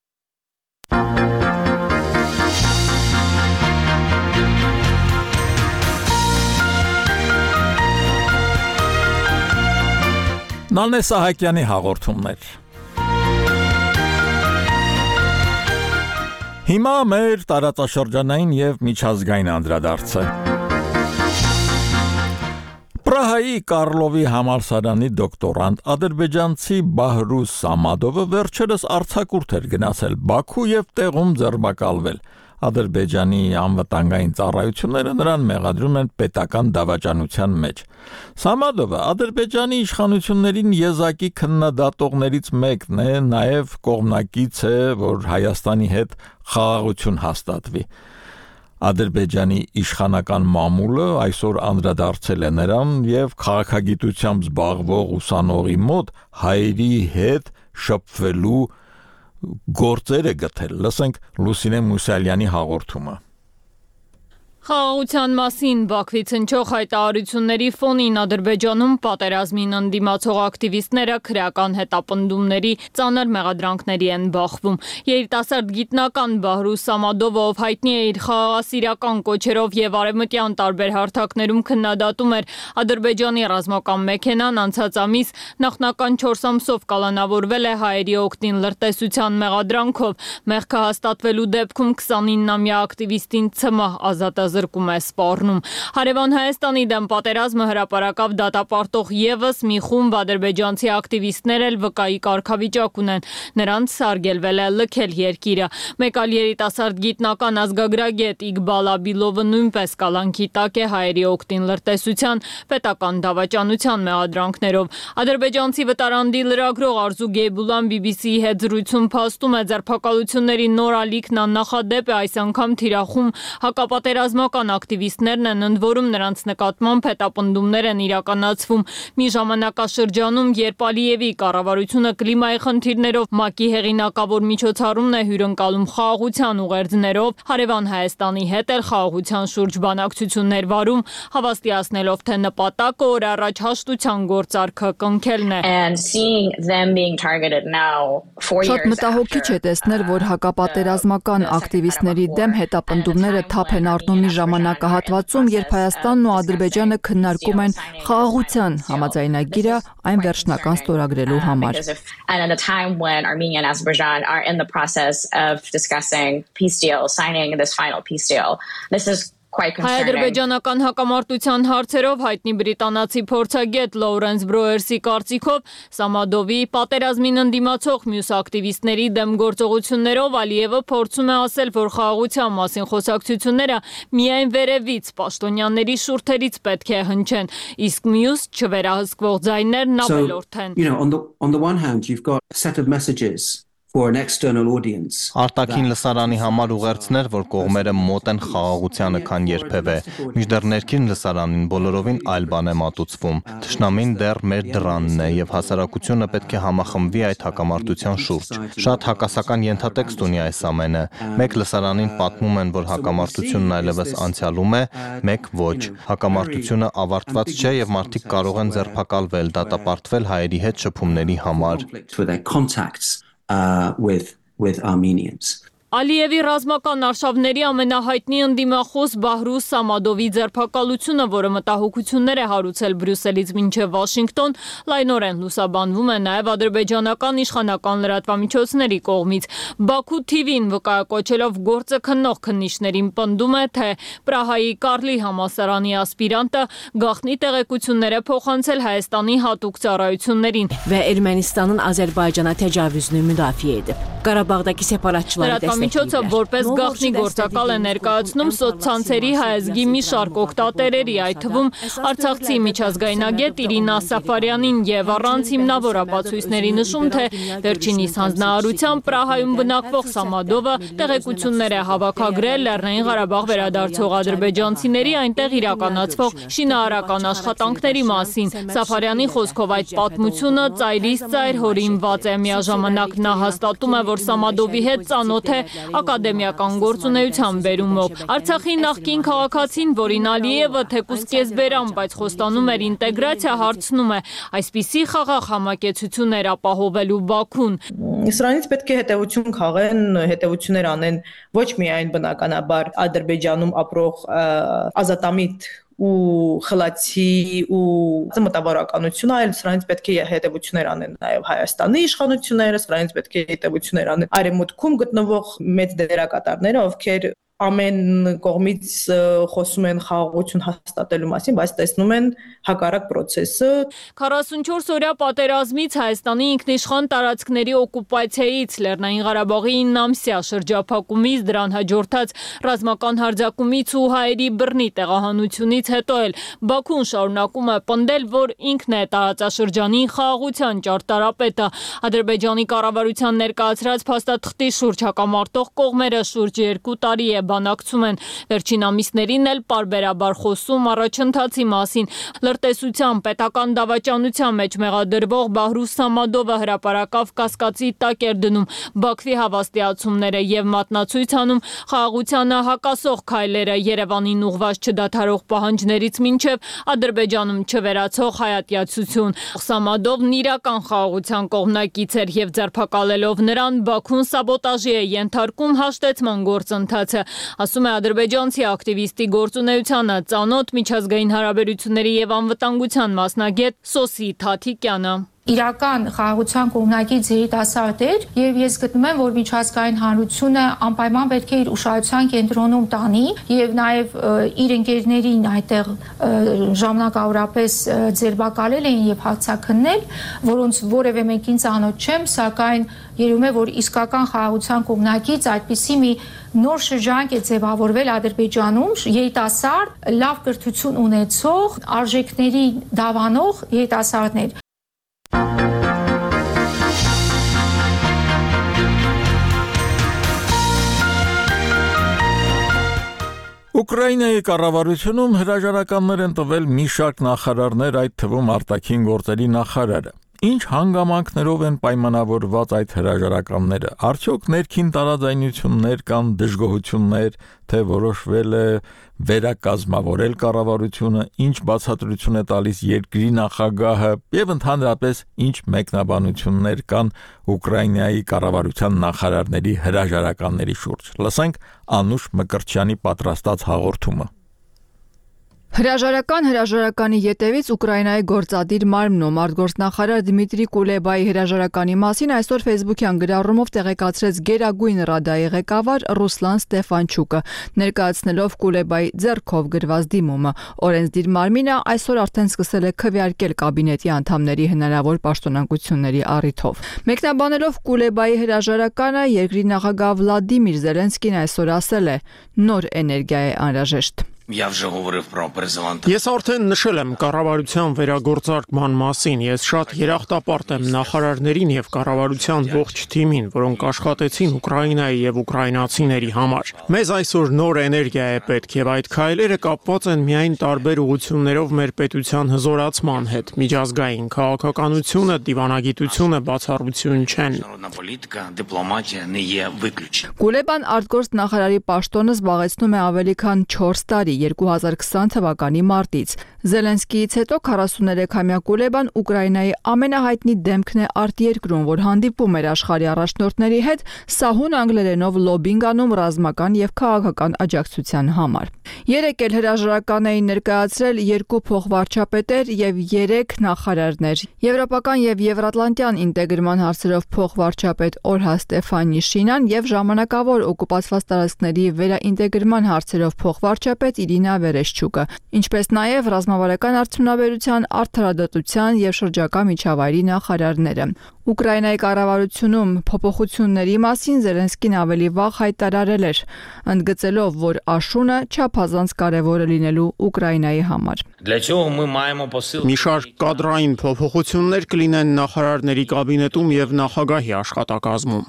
Նալնե Սահակյանի հաղորդումներ։ Հիմա մեր տարածաշրջանային եւ միջազգային անդրադարձը։ Պրահայի Կարլովի համալսարանի դոկտորանտ ադրբեջանցի Բահրուս Սամադովը վերջերս արձակուրդ էր գնացել Բաքու եւ տեղում ձերբակալվել։ Ադրբեջանի անվտանգային ծառայությունները նրան մեղադրում են պետական դավաճանության մեջ։ Սամադովը Ադրբեջանի իշխանություններին եզակի քննադատողներից մեկն է, նաև կողմնակից է, որ Հայաստանի հետ խաղաղություն հաստատվի։ Ադրբեջանի իշխանական մամուլը այսօր անդրադարձել է նրան եւ քաղաքագիտությամբ զբաղվող ուսանողի մոտ հայերի հետ շփվելու գործեր է գտել։ Լսենք Լուսինե Մուսալյանի հաղորդումը։ Խաղաղության մասին Բաքվից հնչող հայտարարությունների ֆոնին Ադրբեջանում պատերազմին ընդդիմացող ակտիվիստները քրեական հետապնդումների ծանր մեղադրանքների են բախվում։ Երիտասարդ գիտնական Բահրուս Սամադովը, ով հայտնի է իր խաղաղասիրական կոչերով եւ արևմտյան տարբեր հարթակներում քննադատում էր Ադրբեջանի ռազմական մեքենան, անցած ամիս նախնական 4 ամսով կալանավորվել է հայերի օգտին լրտեսության մեղադրանքով։ Մեղքը հաստատվելու դեպքում 29-ամյա ակտիվիստին ՑՄ ազատազրկում է սպառնում։ Հարևան Հայաստանի դեմ պատերազմը հրապարակավ դատապարտող եւս մի խումբ ադրբեջանցի ակտիվիստներ էլ վկայի կարգավիճակ ունեն։ Նրանց սարգելվել է լքել երկիրը։ Մեկ այլ երիտասարդ գիտնական ազգագրագետ Իգբալ Աբիլովը նույնպես կալանքի տակ է հայերի օգտին լրտեսության պետական դավաճանության մեղադրանքներով։ Ադրբեջանցի վտարանդի լրագրող Արզու Գեյբուլան BBC-ի հետ զրույցում փաստում է, ձերբակալությունների նոր ալիքն աննախադեպ է, այս անգամ թիրախում հակապատերազմական ակտիվիստներն են, ընդ որում նրանց նկատմամբ հետապնդումներ են իրականացվում։ Մի ժամանակաշրջանում, երբ Ալիևի կառավարությունը կլիմայի խնդիրներով ՄԱԿ-ի հեղինակավոր միջոցառումն է հյուրընկալում խաղաղության ուղերձներով, հարևան Հայաստանի հետ էլ խաղաղության շուրջ բանակցություններ վարում, հավաստիացնելով, թե նպատակը օր առաջ հաշտության գործարքը կնքելն է։ Շատ մտահոգիչ է տեսնել, որ հակապատերազմական ակտիվիստների դեմ հետապնդումները թափ են առնում մի ժամանակահատվածում, երբ Հայաստանն ու Ադրբեջանը քննարկում են խաղաղության համաձայնագիրը այն վերջնական ստորագրելու համար։ And at a time when Armenia and Azerbaijan are in the process of discussing peace deal, signing this final peace deal. This is quite concerning. Հայ-ադրբեջանական հակամարտության հարցերով հայտնի բրիտանացի փորձագետ Լոուրենս Բրոերսի կարծիքով Սամադովի պատերազմին ընդդիմացող մյուս ակտիվիստների դեմ գործողություններով Ալիևը փորձում է ասել, որ խաղաղության մասին խոսակցությունները միայն վերևից պաշտոնյաների շուրթերից պետք է հնչեն, իսկ մյուս չվերահսկվող ձայներն ավելորդ են։ On the one hand, you've got a set of messages for an external audience. Արտաքին լսարանի համար ուղերձներ, որ կողմերը մոտ են խաղաղությանը, քան երբևէ, մինչդեռ ներքին լսարանին բոլորովին այլ բան է մատուցվում։ Թշնամին դեռ մեր դռանն է եւ հասարակությունը պետք է համախմբվի այդ հակամարտության շուրջ։ Շատ հակասական ենթատեքստ ունի այս ամենը։ Մեկ լսարանին պատմում են, որ հակամարտությունն այլևս անցյալում է, մեկ ոչ։ Հակամարտությունը ավարտված չէ եւ մարդիկ կարող են ձերբակալվել, դատապարտվել հայերի հետ շփումների համար։ With Armenians. Ալիևի ռազմական արշավների ամենահայտնի ընդդիմախոս Բահրուս Սամադովի ձերբակալությունը, որը մտահոգություններ է հարուցել Բրյուսելից մինչև Վաշինգտոն, լայնորեն լուսաբանվում է նաև ադրբեջանական իշխանական լրատվամիջոցների կողմից։ Բաքու TV-ն վկայակոչելով գործը քննող քննիչներին պնդում է, թե Պրահայի Կարլի համալսարանի ասպիրանտը գաղտնի տեղեկություններ է փոխանցել Հայաստանի հատուկ ծառայություններին։ Ve Ermənistanın Azərbaycana təcavüzünü müdafiə edib. Qarabağdakı separatçıları Միջոցը որպես գաղտնի գործակալ է ներկայացնում սոցցանցերի հայազգի մի շարք օգտատերերի, այդ թվում Արցախցի միջազգայնագետ Իրինա Սաֆարյանին եւ առանց հիմնավոր ապացույցների նշում, թե վերջինիս հանձնարարությամբ Պրահայում բնակվող Սամադովը տեղեկություններ է հավաքագրել Լեռնային Ղարաբաղ վերադարձող ադրբեջանցիների այնտեղ իրականացվող շինարարական աշխատանքների մասին։ Սաֆարյանի խոսքով այդ պատմությունը ծայրից ծայր հորինված է, միաժամանակ նա հաստատում է, որ Սամադովի հետ ծանոթ է ակադեմիական գործունեության բերումով։ Արցախի նախկին քաղաքացին, որին Ալիևը թեկուզ կեսբերան, բայց խոստանում էր ինտեգրացիա, հարցնում է, այսպիսի խաղաղ համակեցություններ ապահովելու Բաքուն։ Սրանից պետք է հետևություն քաղեն, հետևություններ անեն ոչ միայն բնականաբար Ադրբեջանում ապրող ազատամիտ ու խլացի ու մտավորականությունը, այլ սրանից պետք է հետևություններ անեն նաև Հայաստանի իշխանությունները, սրանից պետք է հետևություններ անեն արևմուտքում գտնվող մեծ դերակատարները, ովքեր ամեն կողմից խոսում են խաղաղություն հաստատելու մասին, բայց տեսնում են հակառակ process-ը։ 44 օրյա պատերազմից Հայաստանի ինքնիշխան տարածքների օկուպացիայից, Լեռնային Ղարաբաղի 9 ամսյա շրջափակումից, դրան հաջորդած ռազմական հարձակումից ու հայերի բռնի տեղահանությունից հետո էլ Բաքուն շարունակում է պնդել, որ ինքն է տարածաշրջանի խաղաղության ճարտարապետը։ Ադրբեջանի կառավարության ներկայացրած փաստաթղթի շուրջ հակամարտող կողմերը շուրջ 2 տարի է բանակցում են։ Վերջին ամիսներին էլ պարբերաբար խոսում առաջընթացի մասին։ Լրտեսության պետական դավաճանության մեջ մեղադրվող Բահրուս Սամադովը հրապարակավ կասկածի տակ էր դնում Բաքվի հավաստիացումները եւ մատնացույց անում խաղաղությանը հակասող քայլերը, Երևանին ուղղված չդադարող պահանջներից մինչև Ադրբեջանում չվերացող հայատյացություն։ Սամադովն իրական խաղաղության կողմնակից էր եւ ձերբակալելով նրան Բաքուն սաբոտաժի է ենթարկում հաշտեցման գործընթացը, ասում է ադրբեջանցի ակտիվիստի գործունեությանը ծանոթ միջազգային հարաբերությունների եւ անվտանգության մասնագետ Սոսի Թաթիկյանը։ Իրական խաղաղության կողմնակից երիտասարդ էր եւ ես գտնում եմ, որ միջազգային հանրությունը անպայման պետք է իր ուշադրության կենտրոնում տանի եւ նաեւ իր ընկերներին այդտեղ ժամանակավորապես ձերբակալել էին եւ հարձակնել, որոնց որևէ մեկին ծանոթ չեմ, սակայն երևում է, որ իսկական խաղաղության կողմնակից այդպիսի մի նոր շրջանք է ձևավորվել Ադրբեջանում, երիտասարդ, լավ կրթություն ունեցող, արժեքների դավանող երիտասարդներ։ Ուկրաինայի կառավարությունում հրաժարականներ են տվել մի շարք նախարարներ, այդ թվում արտաքին գործերի նախարարը։ Ինչ հանգամանքներով են պայմանավորված այդ հրաժարականները։ Արդյոք ներքին տարաձայնություններ կամ դժգոհություններ, թե որոշվել է վերակազմավորել կառավարությունը, ինչ բացատրություն է տալիս երկրի նախագահը եւ ընդհանրապես ինչ մեկնաբանություններ կան Ուկրաինայի կառավարության նախարարների հրաժարականների շուրջ։ Լսենք Անուշ Մկրտչյանի պատրաստած հաղորդումը։ Հրաժարականի ետևից Ուկրաինայի գործադիր մարմնում արտգործնախարար Դմիտրի Կուլեբայի հրաժարականի մասին այսօր Facebook-յան գրառումով տեղեկացրեց Գերագույն Ռադայի ղեկավար Ռուսլան Ստեֆանչուկը, ներկայացնելով Կուլեբայի ձեռքով գրված դիմումը։ Օրենսդիր մարմինը այսօր արդեն սկսել է քվեարկել կաբինետի անդամների հնարավոր պաշտոնանկությունների առիթով։ Մեկնաբանելով Կուլեբայի հրաժարականը, երկրի նախագահ Վլադիմիր Զելենսկին այսօր ասել է. «Նոր էներգիա է անհրաժեշտ»։ Ես արդեն նշել եմ կառավարության վերագործարկման մասին, ես շատ երախտապարտ եմ նախարարներին եւ կառավարության ողջ թիմին, որոնք աշխատեցին Ուկրաինայի եւ ուկրաինացիների համար։ Մեզ այսօր նոր էներգիա է պետք եւ այդ քայլերը կապված են միայն տարբեր ուղղություններով մեր պետության հզորացման հետ։ Միջազգային քաղաքականությունը, դիվանագիտությունը բացառություն չեն։ Կուլեբան արտգործնախարարի պաշտոնը զբաղեցնում է ավելի քան 4 տարի 2020 թվականի մարտից։ Զելենսկիից հետո 43-ամյա Կուլեբան Ուկրաինայի ամենահայտնի դեմքն է արտերկրում, որ հանդիպում էր աշխարհի առաջնորդների հետ սահուն անգլերենով լոբինգ անում ռազմական եւ քաղաքական աջակցության համար։ Երեկ էլ հրաժարական էին ներկայացրել 2 փոխվարչապետեր եւ 3 նախարարներ։ Եվրոպական եւ Եվրատլանտյան ինտեգրման հարցերով փոխվարչապետ Օլհա Ստեֆանիշինան եւ ժամանակավոր օկուպացված տարածքների վերաինտեգրման հարցերով փոխվարչապետ Իրինա Վերեշչուկը, ինչպես նաև ռազմավարական արդյունաբերության, արդարադատության եւ շրջակա միջավայրի նախարարները։ Ուկրաինայի կառավարությունում փոփոխությունների մասին Զելենսկին ավելի վաղ հայտարարել էր, ընդգծելով, որ աշունը չափազանց կարևոր է լինելու Ուկրաինայի համար։ Մի շարք կադրային փոփոխություններ կլինեն նախարարների կաբինետում եւ նախագահի աշխատակազմում։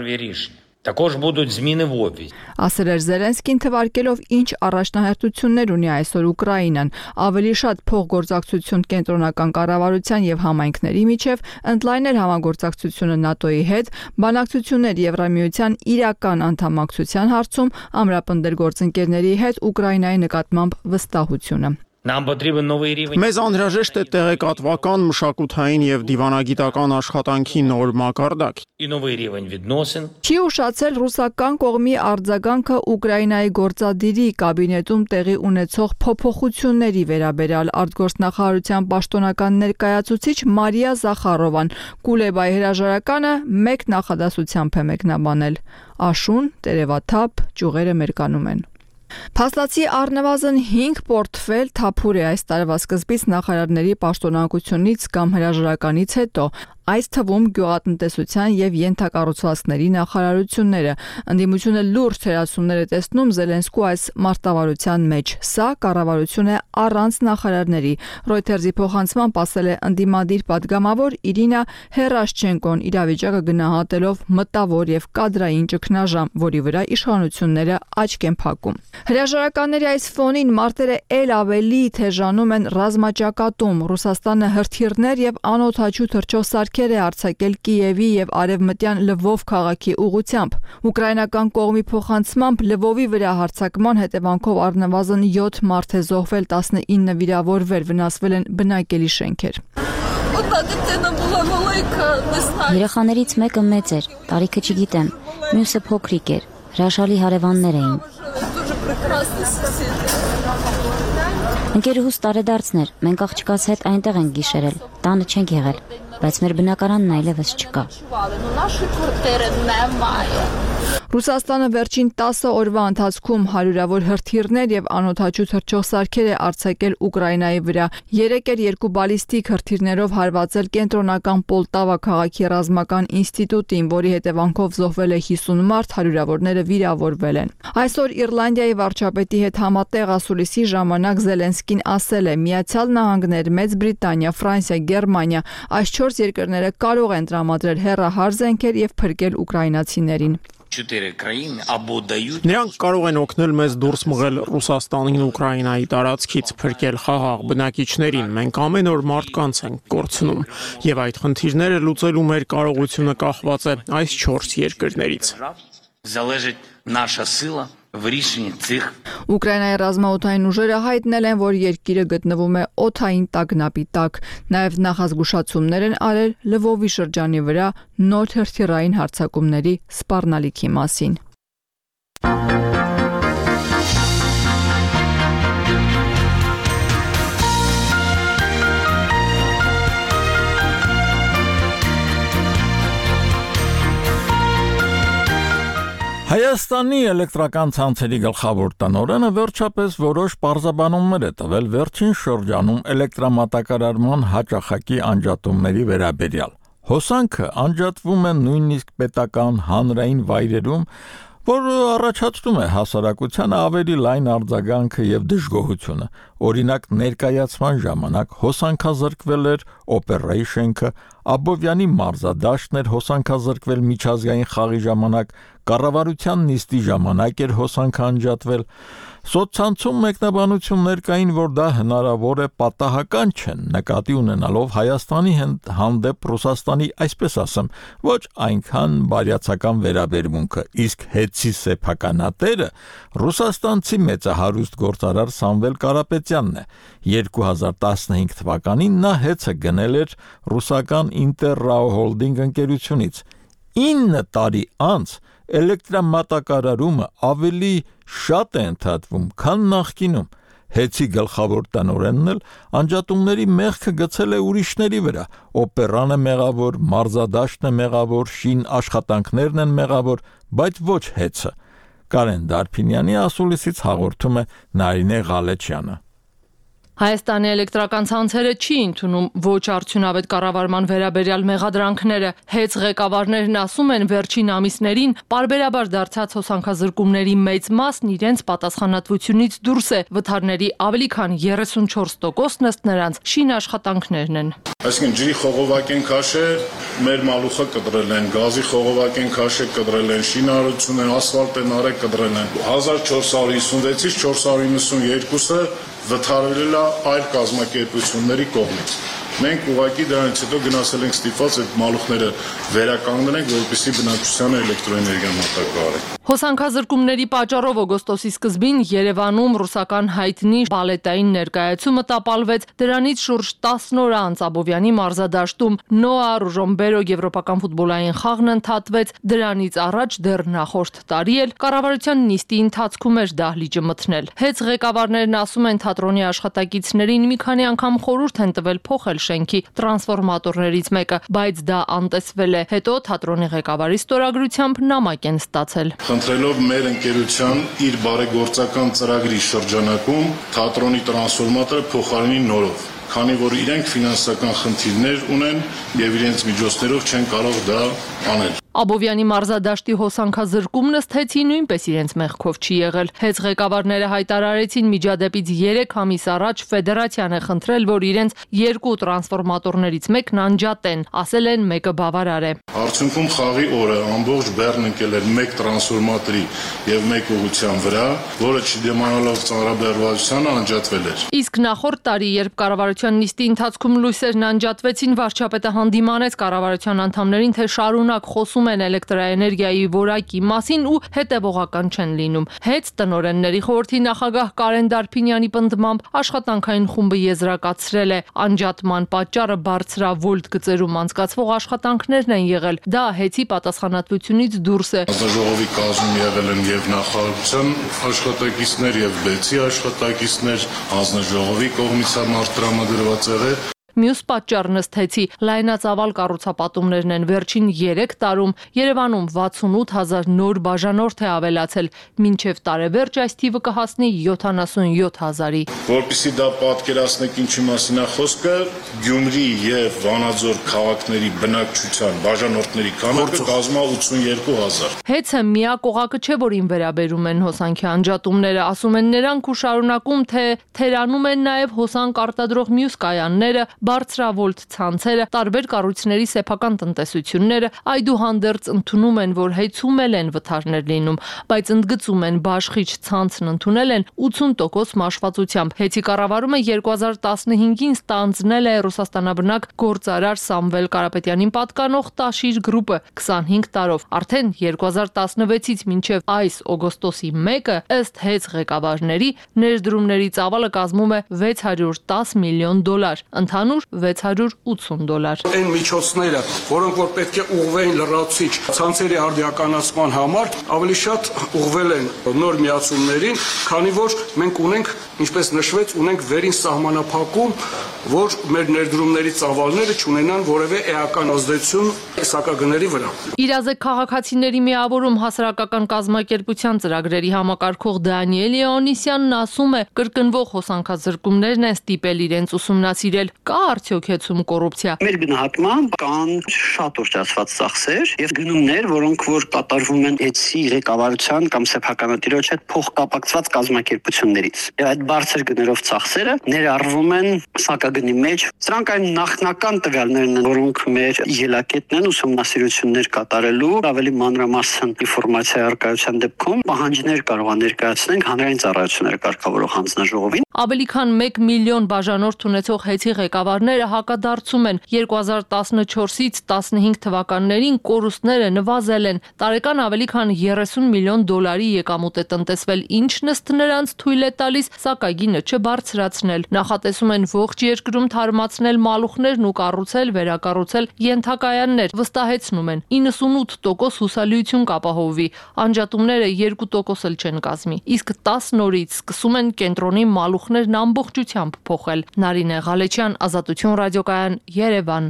Ասել էր Զելենսկին, թվարկելով ինչ առաջնահերթություններ ունի այսօր Ուկրաինան, ավելի շատ փոխգործակցություն կենտրոնական կառավարության եւ համայնքների միջև, ընդլայնել համագործակցությունը ՆԱՏՕ-ի հետ, բանակցություններ Եվրամիության իրական անդամակցության հարցում, ամրապնդել գործընկերների հետ Ուկրաինայի նկատմամբ վստահությունը։ Մեզ անհրաժեշտ է տեղեկատվական, մշակութային եւ դիվանագիտական աշխատանքի նոր մակարդակ։ Չի ուշացել ռուսական կողմի արձագանքը Ուկրաինայի գործադիրի կաբինետում տեղի ունեցող փոփոխությունների վերաբերյալ արտգործնախարարության պաշտոնական ներկայացուցիչ Մարիա Զախարովան Կուլեբայի հրաժարականը մեկ նախադասությամբ է մեկնաբանել. «Աշուն, տերևաթափ, ճյուղերը մերկանում են»։ Փաստացի առնվազն 5 պորտֆել թափուր է այս տարվա սկզբից նախարարների պաշտոնանկությունից կամ հրաժարականից հետո, այս թվում գյուղատնտեսության եւ ենթակառուցվածքների նախարարությունները։ Ընդդիմությունը լուրջ թերացումներ է տեսնում Զելենսկու այս մարտավարության մեջ։ Սա կառավարություն է առանց նախարարների։ Reuters-ի փոխանցմամբ ասել է ընդդիմադիր падգամավոր Իրինա Հերաշչենկոն իրավիճակը գնահատելով մտավոր եւ կադրային ճգնաժամ, որի վրա իշխանությունները աչք են փակում։ Հրաժարականների այս ֆոնին մարտերը ել ավելի թեժանում են ռազմաճակատում։ Ռուսաստանը հրթիռներ եւ անօդաչու թռչող սարքեր է արձակել Կիևի եւ արևմտյան Լվով քաղաքի ուղղությամբ։ Ուկրաինական կողմի փոխանցմամբ Լվովի վրա հարձակման հետևանքով առնվազն 7 մարդ է զոհվել, 19 վիրավորվել, վնասվել են բնակելի շենքեր։ Երեխաներից մեկը մեծ էր, տարիքը չգիտեմ, մյուսը փոքրիկ էր, հրաշալի հարևաններ էին։ Ընկերուհուս տարեդարձներ, մենք աղջկաց հետ այնտեղ ենք գիշերել, տանը չենք եղել, բայց մեր բնակարանն այլևս չկա։ Ռուսաստանը վերջին 10 օրվա ընթացքում հարյուրավոր հրթիռներ եւ անօդաչու թռչող սարքեր է արձակել Ուկրաինայի վրա։ Երեկ էր 2 բալիստիկ հրթիռներով հարվածել կենտրոնական Պոլտավա քաղաքի ռազմական ինստիտուտին, որի հետևանքով զոհվել է 50 մարդ, հարյուրավորները վիրավորվել են։ Այսօր Իռլանդիայի վարչապետի հետ համատեղ ասուլիսի ժամանակ Զելենսկին ասել է. Միացյալ Նահանգներ, Մեծ Բրիտանիա, Ֆրանսիա, Գերմանիա, այս 4 երկրները կարող են տրամադրել հեռահար զենքեր եւ փրկել ուկրաինացիներին։ Նրանք կարող են օգնել մեզ դուրս մղել Ռուսաստանին ու Ուկրաինայի տարածքից, փրկել խաղաղ բնակիչներին։ Մենք ամեն օր մարդկանց ենք կորցնում, եւ այդ խնդիրները լուծելու մեր կարողությունը կախված է այս 4 երկրներից։ Ուկրաինայի ռազմաօդային ուժերը հայտնել են, որ երկիրը գտնվում է օդային տագնապի տակ։ Նաև նախազգուշացումներ են արել Լվովի շրջանի վրա նոր հրթիռային հարձակումների սպառնալիքի մասին։ Հայաստանի էլեկտրական ցանցերի գլխավոր տնօրենը վերջապես որոշ պարզաբանումներ է տվել վերջին շրջանում էլեկտրամատակարարման հաճախակի անջատումների վերաբերյալ։ Հոսանքը անջատվում է նույնիսկ պետական հանրային վայրերում, որը առաջացնում է հասարակությանը ավելի լայն արձագանքը եւ դժգոհությունը։ Օրինակ ներկայացման ժամանակ հոսանքազրկվել էր օպերայի շենքը, Աբովյանի մարզադաշտն էր հոսանքազրկվել միջազգային խաղի ժամանակ, կառավարության նիստի ժամանակ էր հոսանքը անջատվել։ Սոցցանցում մեկնաբանություններ կային, որ դա հնարավոր է պատահական չեն, նկատի ունենալով Հայաստանի հանդեպ Ռուսաստանի, այսպես ասեմ, ոչ այնքան բարյացակամ վերաբերմունքը, իսկ հետցի սեփականատերը ռուսաստանցի մեծահարուստ գործարար Սամվել Կարապետյանն է։ 2015 թվականին նա հեծը գնել էր ռուսական Ինտերրաո հոլդինգ ընկերությունից։ 9 տարի անց էլեկտրամատակարարումը ավելի շատ է ընդհատվում, քան նախկինում։ Հեծի գլխավոր տնօրենն էլ անջատումների մեղքը գցել է ուրիշների վրա։ Օպերան է մեղավոր, մարզադաշտն է մեղավոր, շին աշխատանքներն են մեղավոր, բայց ոչ հեծը։ Կարեն Դարփինյանի ասուլիսից հաղորդում է Նարինե Ղալեչյանը։ Հայաստանի էլեկտրական ցանցերը չի ընդունում ոչ արդյունավետ կառավարման վերաբերյալ մեղադրանքները։ Հեծ ղեկավարներն ասում են, վերջին ամիսներին պարբերաբար դարձած հոսանքազրկումների մեծ մասն իրենց պատասխանատվությունից դուրս է։ Վթարների ավելի քան 34%-ն ըստ նրանց շին աշխատանքներն են։ Այսինքն ջրի խողովակ են քաշել, մեր մալուխը կտրել են, գազի խողովակ են քաշել, կտրել են, շինարարություն են, ասֆալտ են արել, կտրել են։ 1456-ից 492-ը վթարվել է այլ կազմակերպությունների կողմից։ Մենք ուղղակի դրանից հետո գնացել ենք ստիպված այդ մալուխները վերականգնենք, որպեսզի բնակչությանը էլեկտրոէներգիա մատակարարենք։ Հոսանքազրկումների պատճառով օգոստոսի սկզբին Երևանում ռուսական հայտնի բալետային ներկայացումը տապալվեց, դրանից շուրջ 10 օր անց Աբովյանի մարզադաշտում Նոա Ռուժոմբերո եվրոպական ֆուտբոլային խաղն ընդհատվեց, դրանից առաջ դեռ նախորդ տարի էլ կառավարության նիստի ընթացքում էր դահլիճը մթնել։ Հեծ ղեկավարներն ասում են, թատրոնի աշխատակիցներին մի քանի անգամ խորհուրդ են տվել փոխել շենքի տրանսֆորմատորներից մեկը, բայց դա անտեսվել է։ Հետո թատրոնի ղեկավարի ստորագրությամբ նամակ են ստացել։ Խնդրելով մեր ընկերության իր բարեգործական ծրագրի շրջանակում թատրոնի տրանսֆորմատորը փոխարինի նորով, քանի որ իրենք ֆինանսական խնդիրներ ունեն եւ իրենց միջոցներով չեն կարող դա անել։ Աբովյանի մարզադաշտի հոսանքազրկումն ըստ հեծի նույնպես իրենց մեղքով չի եղել։ Հեծ ղեկավարները հայտարարեցին միջադեպից 3 ամիս առաջ ֆեդերացիան է խնդրել, որ իրենց 2 տրանսֆորմատորներից մեկն անջատեն, ասել են մեկը բավարար է։ Արդյունքում խաղի օրը ամբողջ Բեռն ընկել էր 1 տրանսֆորմատորի եւ 1 ուղղության վրա, որը չդիմանալով ծանրաբեռվածությանը անջատվել էր։ Իսկ նախորդ տարի, երբ կառավարության նիստի ընթացքում լույսերն անջատվեցին, վարչապետը հանդիմանեց կառավարության անդամներին, թե շարունակ խոսում են էլեկտրաէներգիայի որակի մասին ու հետևողական չեն լինում։ Հեծ տնօրենների խորհրդի նախագահ Կարեն Դարփինյանի պնդմամբ աշխատանքային խումբը եզրակացրել է, անջատման պատճառը բարձրավոլտ գծերում անցկացվող աշխատանքներն են եղել։ Դա հեծի պատասխանատվությունից դուրս է։ Հանձնաժողովի կազմում եղել են եւ նախարարության աշխատակիցներ եւ բեցի աշխատակիցներ, հանձնաժողովի կողմից տրամադրված եղել։ Մյուս պատճառն ըստ հեծի լայնածավալ կառուցապատումներն են։ Վերջին 3 տարում Երևանում 68000 նոր բաժանորդ է ավելացել, մինչև տարեվերջ այս թիվը կհասնի 77000-ի։ Որպեսզի դա պատկերացնեք ինչի մասին է խոսքը, Գյումրի եւ Վանաձոր քաղաքների բնակչության բաժանորդների քանակը կազմա 82000։ Հեծը միակ օղակը չէ, որին վերաբերում են հոսանքի անջատումները, ասում են նրանք ու շարունակում, թե թերանում են նաեւ հոսանք արտադրող մյուս կայանները, բարձրավոլտ ցանցերը, տարբեր կառույցների սեփական տնտեսությունները այդուհանդերձ ընդունում են, որ հեծումել են վթարներ լինում, բայց ընդգծում են բաշխիչ ցանցն ընդունել են 80% մաշվածությամբ։ Հեծի կառավարումը 2015-ին ստանձնել է Ռուսաստանաբնակ գործարար Սամվել Կարապետյանին պատկանող Տաշիր գրուպը 25 տարով։ Արդեն 2016-ից մինչև այս օգոստոսի 1-ը ըստ հեծ ղեկավարների ներդրումների ծավալը կազմում է $610 միլիոն, ընդհանուր $680։ Այն միջոցները, որոնք որ պետք է ուղղվեին լրացուցիչ ցանցերի արդիականացման համար, ավելի շատ ուղղվել են նոր միացումներին, քանի որ մենք ունենք, ինչպես նշվեց, ունենք վերին սահմանափակում, որ մեր ներդրումների ծավալները չունենան որևէ էական ազդեցություն սակագների վրա։ Իրազեկ քաղաքացիների միավորում հասարակական կազմակերպության ծրագրերի համակարգող Դանիել Լեոնիսյանն ասում է, կրկնվող հոսանքազրկումներն են ստիպել իրենց ուսումնասիրել, կա արդյոք հեծում կոռուպցիա։ Մեր գնահատմամբ կան շատ ուռճացված ծախսեր եւ գնումներ, որոնք որ կատարվում են հեծի ղեկավարության կամ սեփականատիրոջ հետ փոխկապակցված կազմակերպություններից։ Եվ այդ բարձր գներով ծախսերը ներառվում են սակագնի մեջ։ Սրանք այն նախնական տվյալներն են, որոնք մեր ելակետն են ուսումնասիրություններ կատարելու, ավելի մանրամասն ինֆորմացիա առկայության դեպքում պահանջներ կարող է ներկայացնենք հանրային ծառայությունները կարգավորող հանձնաժողովին։ Ավելի քան 1 միլիոն բաժանորդ ունեցող հեծի ղեկավարները հակադարձում են 2014-ից 15 թվականներին կորուստները նվազել են, տարեկան ավելի քան $30 միլիոն եկամուտ է տնտեսվել, ինչն ըստ նրանց թույլ է տալիս սակագինը չբարձրացնել։ Նախատեսում են ողջ երկրում թարմացնել մալուխներն ու կառուցել, վերակառուցել ենթակայաններ, վստահեցնում են 98% հուսալիություն կապահովվի, անջատումները 2% էլ չեն կազմի, իսկ 10 նորից սկսում են կենտրոնի մալուխներն ամբողջությամբ փոխել։ Նարինե Ղալեչյան, Ազատություն ռադիոկայան, Երևան։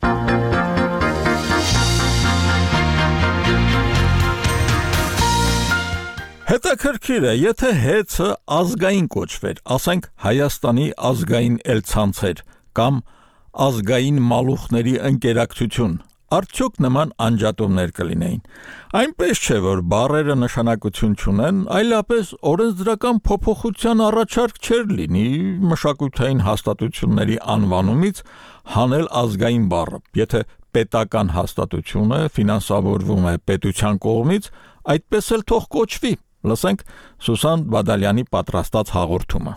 Հետաքրքիր է, եթե հեծը ազգային կոչվեր, ասենք Հայաստանի ազգային ցանցեր կամ ազգային մալուխների ընկերակցություն, արդյոք նման անջատումներ կլինեին։ Այնպես չէ, որ բառերը նշանակություն չունեն, այլապես օրենսդրական փոփոխության առաջարկ չէր լինի մշակութային հաստատությունների անվանումից հանել ազգային բառը։ Եթե պետական հաստատությունը ֆինանսավորվում է պետության կողմից, այդպես էլ թող կոչվի։ Լսենք Սուսան Բադալյանի պատրաստած հաղորդումը։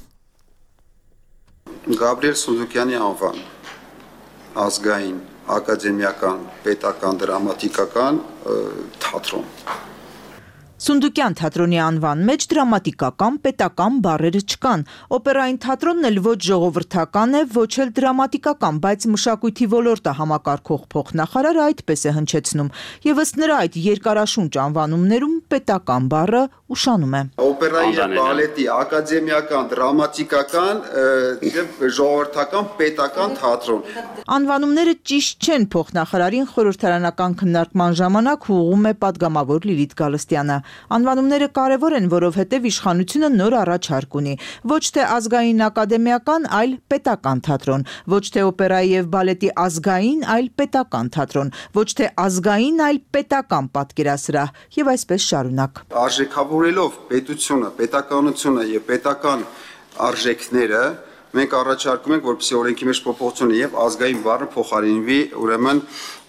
Գաբրիել Սունդուկյանի անվան ազգային, ակադեմիական, պետական, դրամատիկական թատրոն։ Սունդուկյան թատրոնի անվան մեջ դրամատիկական, պետական բառերը չկան։ Օպերային թատրոնն էլ ոչ ժողովրդական է, ոչ էլ դրամատիկական, բայց մշակույթի ոլորտը համակարգող փոխնախարարը այդպես է հնչեցնում։ Եվ ըստ նրա այդ երկարաշունչ անվանումներում պետական բառը ուշանում է։ Օպերայի եւ բալետի ակադեմիական, դրամատիկական եւ ժողովրդական, պետական թատրոն։ Անվանումները ճիշտ չեն, փոխնախարարին խորհրդարանական քննարկման ժամանակ ուղղում է падգամավոր Լիլիթ Գալստյանը։ Անվանումները կարևոր են, որովհետև իշխանությունը նոր առաջարկ ունի։ Ոչ թե ազգային ակադեմիական, այլ պետական թատրոն, ոչ թե օպերայի եւ բալետի ազգային, այլ պետական թատրոն, ոչ թե ազգային, այլ պետական պատկերասրահ եւ այսպես շարունակ։ Արժեքավորելով պետությունը, պետականությունը եւ պետական արժեքները մենք առաջարկում ենք, որպեսզի օրենքի մեջ փոփոխություն եւ ազգային բառը փոխարինվի ուրեմն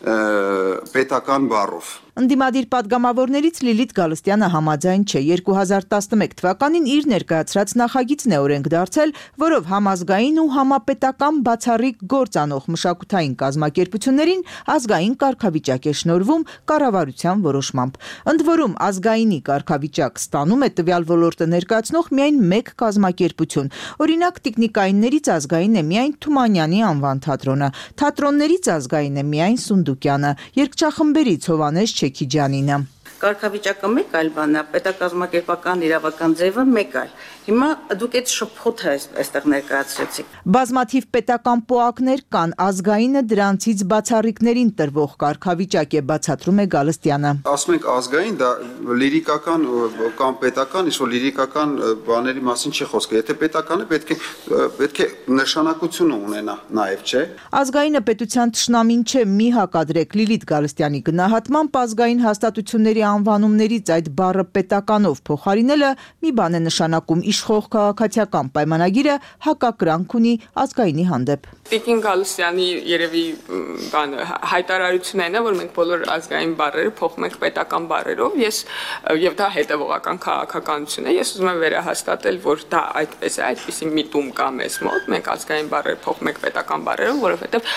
պետական բառով։ Ընդդիմադիր падգամավորներից Լիլիթ Գալստյանը համաձայն չէ։ 2011 թվականին իր ներկայացրած նախագիծն է օրենք դարձել, որով համազգային ու համապետական բացառիկ գործ անող մշակութային կազմակերպություններին ազգային կարգավիճակ է շնորհվում կառավարության որոշմամբ։ Ընդ որում ազգայինի կարգավիճակ ստանում է տվյալ ոլորտը ներկայացնող միայն մեկ կազմակերպություն։ Օրինակ տեխնիկայիններից ազգային է միայն Թումանյանի անվան թատրոնը, թատրոններից ազգային է միայն Սունդուկյանը, երգչախմբերից Հովանես Չեքիջանինը։ Կարգավիճակը մեկ այլ բան է, պետակազմակերպական իրավական ձևը մեկ այլ։ Հիմա դուք այդ շփոթը այստեղ ներկայացրեցիք։ Բազմաթիվ պետական պոակներ կան, ազգայինը դրանցից բացառիկներին տրվող կարգավիճակ է, բացատրում է Գալստյանը։ Ասում ենք ազգային, դա լիրիկական կամ պետական, ինչ որ լիրիկական բաների մասին չի խոսքը։ Եթե պետական է, պետք է նշանակություն ունենա նաև, չէ։ Ազգայինը պետության թշնամին չէ, մի հակադրեք Լիլիթ Գալստյանի գնահատմամբ ազգային հաստատությունների անվանումներից այդ բառը պետականով փոխարինելը մի բան է նշանակում իշխող քաղաքացիական պայմանագիրը հակակրանք ունի ազգայինի հանդեպ։ Տիկին Գալստյանի երևի հայտարարությունն է, որ մենք բոլոր ազգային բառերը փոխում ենք պետական բառերով, եւ դա հետևողական քաղաքականություն է։ Ես ուզում եմ վերահաստատել, որ դա այդպես է, այդպիսի միտում կա մեզ մոտ, մենք ազգային բառեր փոխում ենք պետական բառերով, որովհետեւ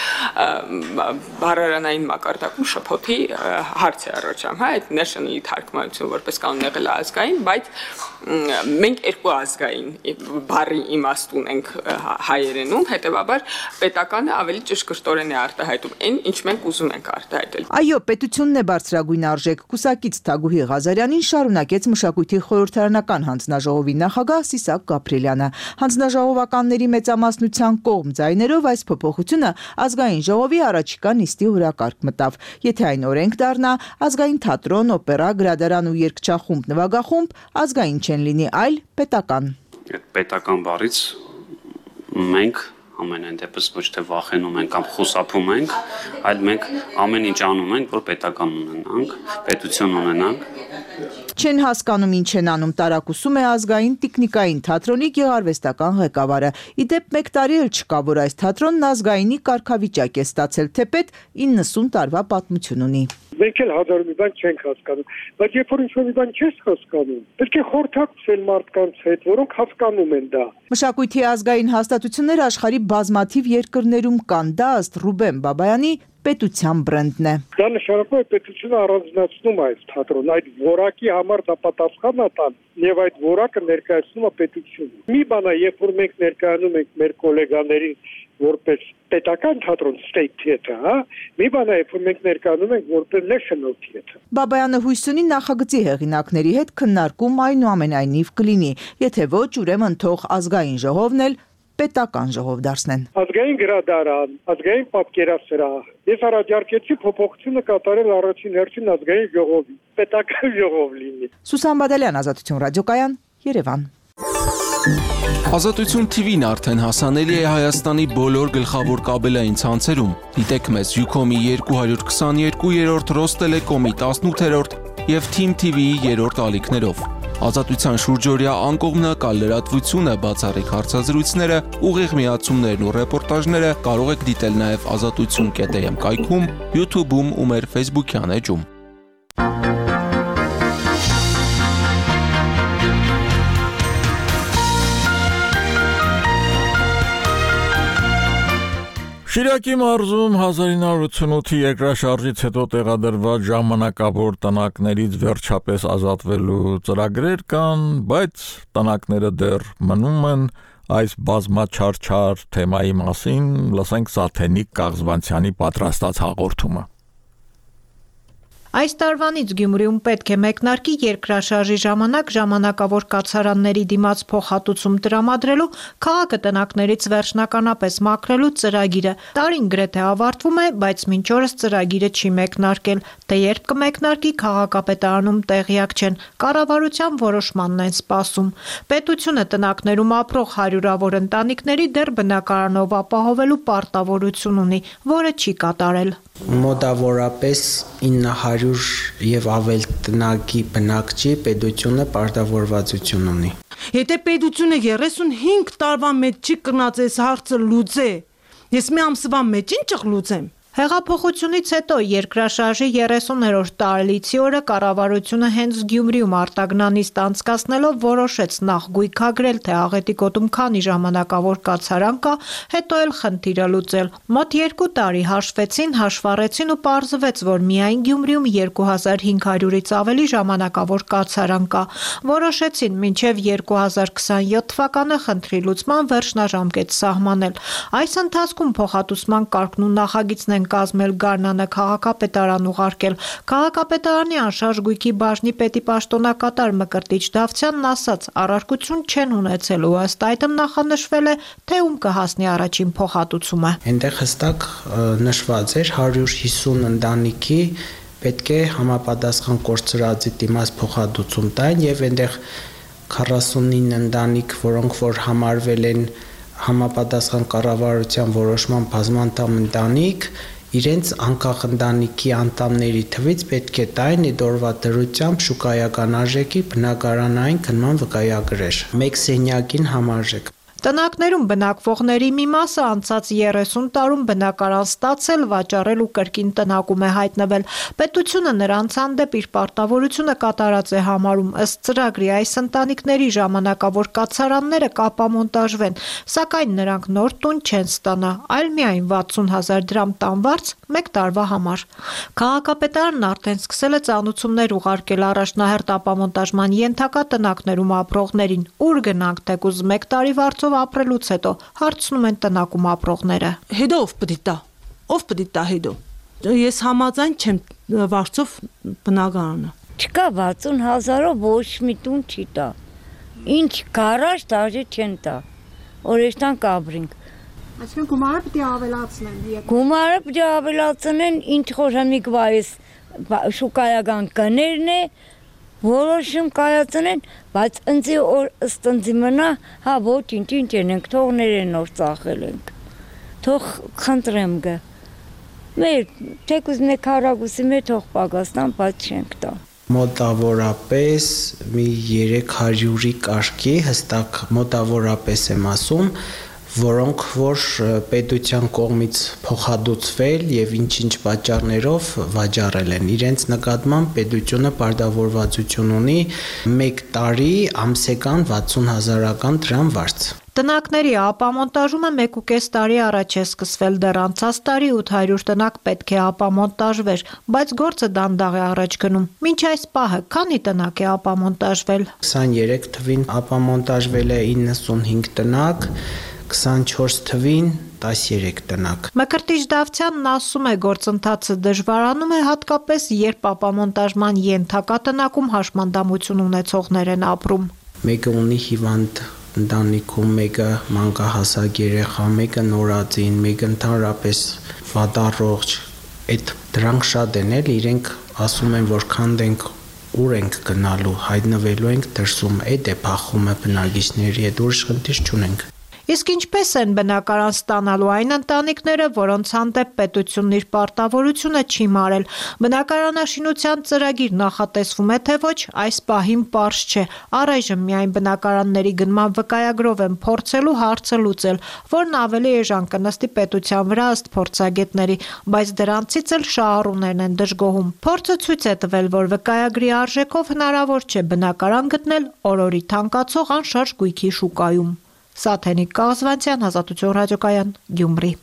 բառարանային մակարդակում շփոթի հարց է առաջանում, հա, այդ national-ի թարգմանությունը որպես կանոն եղել է ազգային, բայց մենք երկու ազգային բառի իմաստ ունենք հայերենում, հետեւաբար պետականը ավելի ճշգրտորեն է արտահայտում այն, ինչ մենք ուզում ենք արտահայտել։ Այո, պետությունն է բարձրագույն արժեք, կուսակից Թագուհի Ղազարյանին շարունակեց մշակույթի խորհրդարանական հանձնաժողովի նախագահ Սիսակ Գաբրիելյանը։ Հանձնաժողովականների մեծամասնության կողմ ձայներով այս փոփոխությունը ազգային ժողովի առաջիկա նիստի օրակարգ մտավ։ Եթե այն օրենք դառնա, ազգային թատրոն, օպերա, գրադարան ու երգչախումբ, նվագախումբ ազգային չեն լինի, այլ պետական։ Պետական բառից մենք ամենայն դեպս ոչ թե վախենում ենք կամ խուսափում ենք, այլ մենք ամեն ինչ անում ենք, որ պետական ունենանք, պետություն ունենանք։ Չեն հասկանում ինչ են անում, տարակուսում է ազգային տիկնիկային թատրոնի գեղարվեստական ղեկավարը։ Իդեպ 1 տարի էլ չկա, որ այս թատրոնն ազգայինի կարգավիճակ է ստացել, թեպետ 90 տարվա պատմություն ունի։ Մենք էլ հազար մի բան չենք հասկանում, բայց երբ որ ինչ-որ մի բան չես հասկանում, պետք է խորհրդակցել մարդկանց հետ, որոնք հասկանում են դա։ Մշակույթի ազգային հաստատությունները աշխարհի բազմաթիվ երկրներում կան, դա ըստ Ռուբեն Բաբայանի պետության բրենդն է։ Դա նշանակում է պետությունը առանձնացնում է այս թատրոնը, այդ որակի համար դա պատասխան է տան եւ այդ որակը ներկայացնում է պետությունը։ Մի բան է, երբ որ մենք ներկայանում ենք մեր գոլեգաներին որպես պետական թատրոն state theater, հա, մի բան է, երբ որ մենք ներկայանում ենք որպես national theater։ Բաբայանը հույս ունի նախագծի հեղինակների հետ քննարկում այնուամենայնիվ կլինի, եթե ոչ, ուրեմն թող ազգային ժողովն էլ պետական ժողով դարձնեն։ Ազգային գրադարան, ազգային պատկերասրահ։ Ես առաջարկեցի փոփոխությունը կատարել առաջին հերթին ազգային ժողովի, պետական ժողով լինի։ Սուսան Բադալյան, Ազատություն ռադիոկայան, Երևան։ Ազատություն TV-ն արդեն հասանելի է Հայաստանի բոլոր գլխավոր կաբելային ցանցերում։ Դիտեք մեզ Ucom-ի 222-րդ, Ռոստելեկոմի 18-րդ եւ Team TV-ի 3-րդ ալիքներով։ Ազատության շուրջօրյա անկողմնակալ լրատվությունը, բացառիկ հարցազրույցները, ուղիղ միացումներն ու ռեպորտաժները կարող եք դիտել նաև azatutsun.am կայքում, YouTube-ում ու մեր Facebook-յան էջում։ Շիրակի մարզում 1988-ի երկրաշարժից հետո տեղադրված ժամանակավոր տնակներից վերջապես ազատվելու ծրագրեր կան, բայց տնակները դեռ մնում են։ Այս բազմաչարչար թեմայի մասին լսենք Սաթենիկ Կաղզվանցյանի պատրաստած հաղորդումը։ Այս տարվանից Գյումրիում պետք է մեկնարկի երկրաշարժի ժամանակ ժամանակավոր կացարանների դիմաց փոխհատուցում տրամադրելու, քաղաքը տնակներից վերջնականապես մաքրելու ծրագիրը։ Տարին գրեթե ավարտվում է, բայց մինչ օրս ծրագիրը չի մեկնարկել, թե երբ կմեկնարկի քաղաքապետարանում տեղյակ չեն, կառավարության որոշմանն են սպասում։ Պետությունը տնակներում ապրող հարյուրավոր ընտանիքների դեռ բնակարանով ապահովելու պարտավորություն ունի, որը չի կատարել։ Մոտավորապես 900 եւ ավել տնակի բնակչի պետությունը պարտավորվածություն ունի։ Եթե պետությունը 35 տարվա մեջ չի կնած այս հարցը լուծե, ես մի ամսվա մեջ ինչ կլուծեմ։ Հեղափոխությունից հետո երկրաշարժի 30-րդ տարելիցի օրը կառավարությունը հենց Գյումրիում արտագնանիստ անցկացնելով որոշեց նախ գույքագրել, թե Աղետի գոտում քանի ժամանակավոր կացարան կա, հետո էլ խնդիրը լուծել։ Մոտ 2 տարի հաշվեցին, հաշվառեցին ու պարզվեց, որ միայն Գյումրիում 2500-ից ավելի ժամանակավոր կացարան կա։ Որոշեցին մինչև 2027 թվականը խնդրի լուծման վերջնաժամկետ սահմանել։ Այս ընթացքում փոխհատուցման կարգն ու նախագիծն կազմել Գարնանը քաղաքապետարան ուղարկել։ Քաղաքապետարանի անշարժ գույքի բաժնի պետի պաշտոնակատար Մկրտիչ Դավթյանն ասաց, առարկություն չեն ունեցել ու ըստ այդմ նախանշվել է, թե ում կհասնի առաջին փոխհատուցումը։ Այնտեղ հստակ նշված էր 150 ընտանիքի պետք է համապատասխան կորցրածի դիմաց փոխհատուցում տային եւ այնտեղ 49 ընտանիք, որոնք որ համարվել են համապատասխան կառավարության որոշման բազմանդամ ընտանիք իրենց անկախ ընտանիքի անդամների թվից պետք է տային այդ օրվա դրությամբ շուկայական արժեքի բնակարանային քննման վկայագրեր։ Մեկ սենյակին համարժեք։ Տնակներում բնակվողների մի մասը անցած 30 տարում բնակարան ստացել, վաճառել ու կրկին տնակում է հայտնվել։ Պետությունը նրանց հանդեպ իր պարտավորությունը կատարած է համարում, ըստ ծրագրի այս ընտանիքների ժամանակավոր կացարանները կապամոնտաժվեն, սակայն նրանք նոր տուն չեն ստանա, այլ միայն 60,000 դրամ տանվարձ մեկ տարվա համար։ Քաղաքապետարանն արդեն սկսել է ծանուցումներ ուղարկել առաջնահերթ ապամոնտաժման ենթակա տնակներում ապրողներին, ուր գնանք թեկուզ մեկ տարի վարձով ապրելուց հետո հարցնում են տնակում ապրողները։ Հետո ով պիտի տա հետո։ Ես համաձայն չեմ վարձով բնակարանը։ Չկա 60,000-ով ոչ մի տուն չի տա։ Ինչ գարաժ դաժե չեն տա։ Օրեշտան կաբրինք։ Այսինքն գումարը պիտի ավելացնեն։ Գումարը պիտի ավելացնեն, ինչ խորհամիկ վայս շուկայական կներն է, որոշում կայացնեն, բայց ընձի օր ըստ ընձի մնա, հա ոչինչ ենք, թողներ են որ ծախել ենք, թող խնդրեմ գը, մեր թեկուզ մեկ հարագուսի մեր թող պագաստան, բայց չենք տա։ Մոտավորապես մի 300-ի կարգի հստակ մոտավորապես եմ ասում, որոնք որ պետության կողմից փոխհատուցվել եւ ինչ-ինչ պատճառներով վաճառել են։ Իրենց նկատմամբ պետությունը պարտավորվածություն ունի 1 տարի ամսական 60,000 դրամ վարձ։ Տնակների ապամոնտաժումը 1.5 տարի առաջ է սկսվել, դեռ անցած տարի 800 տնակ պետք է ապամոնտաժվեր, բայց գործը դանդաղ է առաջ գնում։ Մինչ այս պահը քանի տնակ է ապամոնտաժվել։ 23 թվին ապամոնտաժվել է 95 տնակ, 24 թվին 13 տնակ։ Մկրտիչ Դավթյանն ասում է, գործընթացը դժվարանում է հատկապես, երբ ապամոնտաժման ենթակա տնակում հաշմանդամություն ունեցողներ են ապրում։ Մեկը ունի հիվանդ ընտանիքում, մեկը մանկահասակ երեխա, մեկը նորածին, մեկը ընդհանրապես վատառողջ, այդ դրանք շատ են էլ, իրենք ասում են, որ քանդենք ուր ենք գնալու, հայտնվելու ենք դրսում, այդ է փախումը բնակիչների հետ, ուրիշ խնդիր չունենք։ Իսկ ինչպես են բնակարան ստանալու այն ընտանիքները, որոնց հանդեպ պետությունն իր պարտավորությունը չի մարել։ Բնակարանաշինության ծրագիր նախատեսվում է, թե ոչ, այս պահին պարզ չէ։ Առայժմ միայն բնակարանների գնման վկայագրով են փորձելու հարցը լուծել, որն ավելի էժան կնստի պետության վրա ըստ փորձագետների, բայց դրանցից էլ շահառուներն են դժգոհում։ Փորձը ցույց է տվել, որ վկայագրի արժեքով հնարավոր չէ բնակարան գտնել օրորի թանկացող անշարժ գույքի շուկայում։ Սաթենիկ Կազվանցյան, Ազատություն ռադիոկայան, Գյումրի։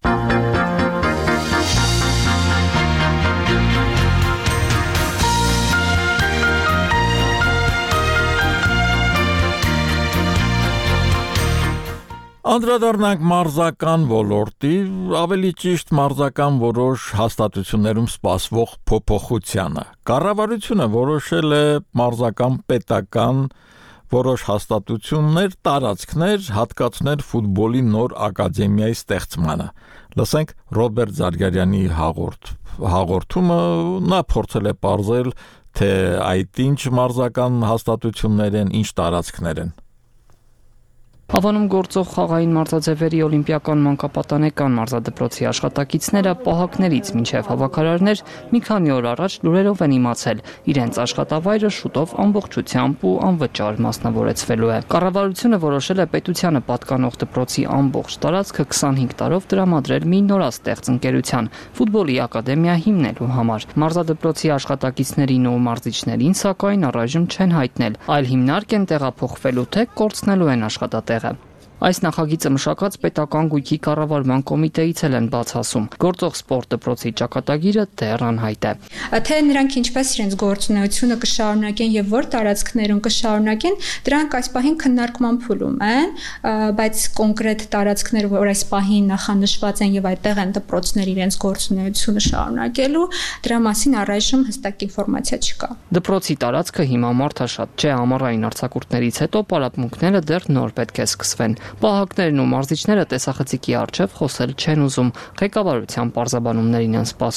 Անդրադառնանք մարզական ոլորտի, ավելի ճիշտ մարզական որոշ հաստատություններում սպասվող փոփոխությանը։ Կառավարությունը որոշել է մարզական պետական որոշ հաստատություններ, տարածքներ հատկացնել ֆուտբոլի նոր ակադեմիայի ստեղծմանը։ Լսենք Ռոբերտ Զարգարյանի հաղորդումը, նա փորձել է պարզել, թե այդ ինչ մարզական հաստատություններ են, ինչ տարածքներ են։ Հավանում գործող խաղային մարզաձևերի օլիմպիական մանկապատանեկան մարզադպրոցի աշխատակիցները պահակներից մինչև հավաքարարներ մի քանի օր առաջ լուրերով են իմացել, իրենց աշխատավայրը շուտով ամբողջությամբ ու անվճար մասնավորեցվելու է։ Կառավարությունը որոշել է պետությանը պատկանող դպրոցի ամբողջ տարածքը 25 տարով տրամադրել մի նորաստեղծ ընկերության ֆուտբոլի ակադեմիա հիմնելու համար։ Մարզադպրոցի աշխատակիցներին ու մարզիչներին սակայն առայժմ չեն հայտնել, այլ հիմնարկ են տեղափոխվելու, թե կորցնելու են աշխատատեղը։ Այս նախագիծը մշակած պետական գույքի կառավարման կոմիտեից են բաց ասում։ Գործող սպորտ դպրոցի ճակատագիրը դեռ անհայտ է։ Թե նրանք ինչպես իրենց գործունեությունը կշարունակեն եւ որ տարածքներում կշարունակեն, դրանք այս պահին քննարկման փուլում են, բայց կոնկրետ տարածքներ, որ այս պահին նախանշված են եւ այդտեղ են դպրոցներ իրենց գործունեությունը շարունակելու, դրա մասին առայժմ հստակ ինֆորմացիա չկա։ Դպրոցի տարածքը հիմա մարդաշատ չէ, ամառային արձակուրդներից հետո պարապմունքները դեռ նոր պետք է սկսվեն։ Պահակներն ու մարզիչները տեսախցիկի առջև խոսել չեն ուզում, ղեկավարության պարզաբանումներին են սպասում։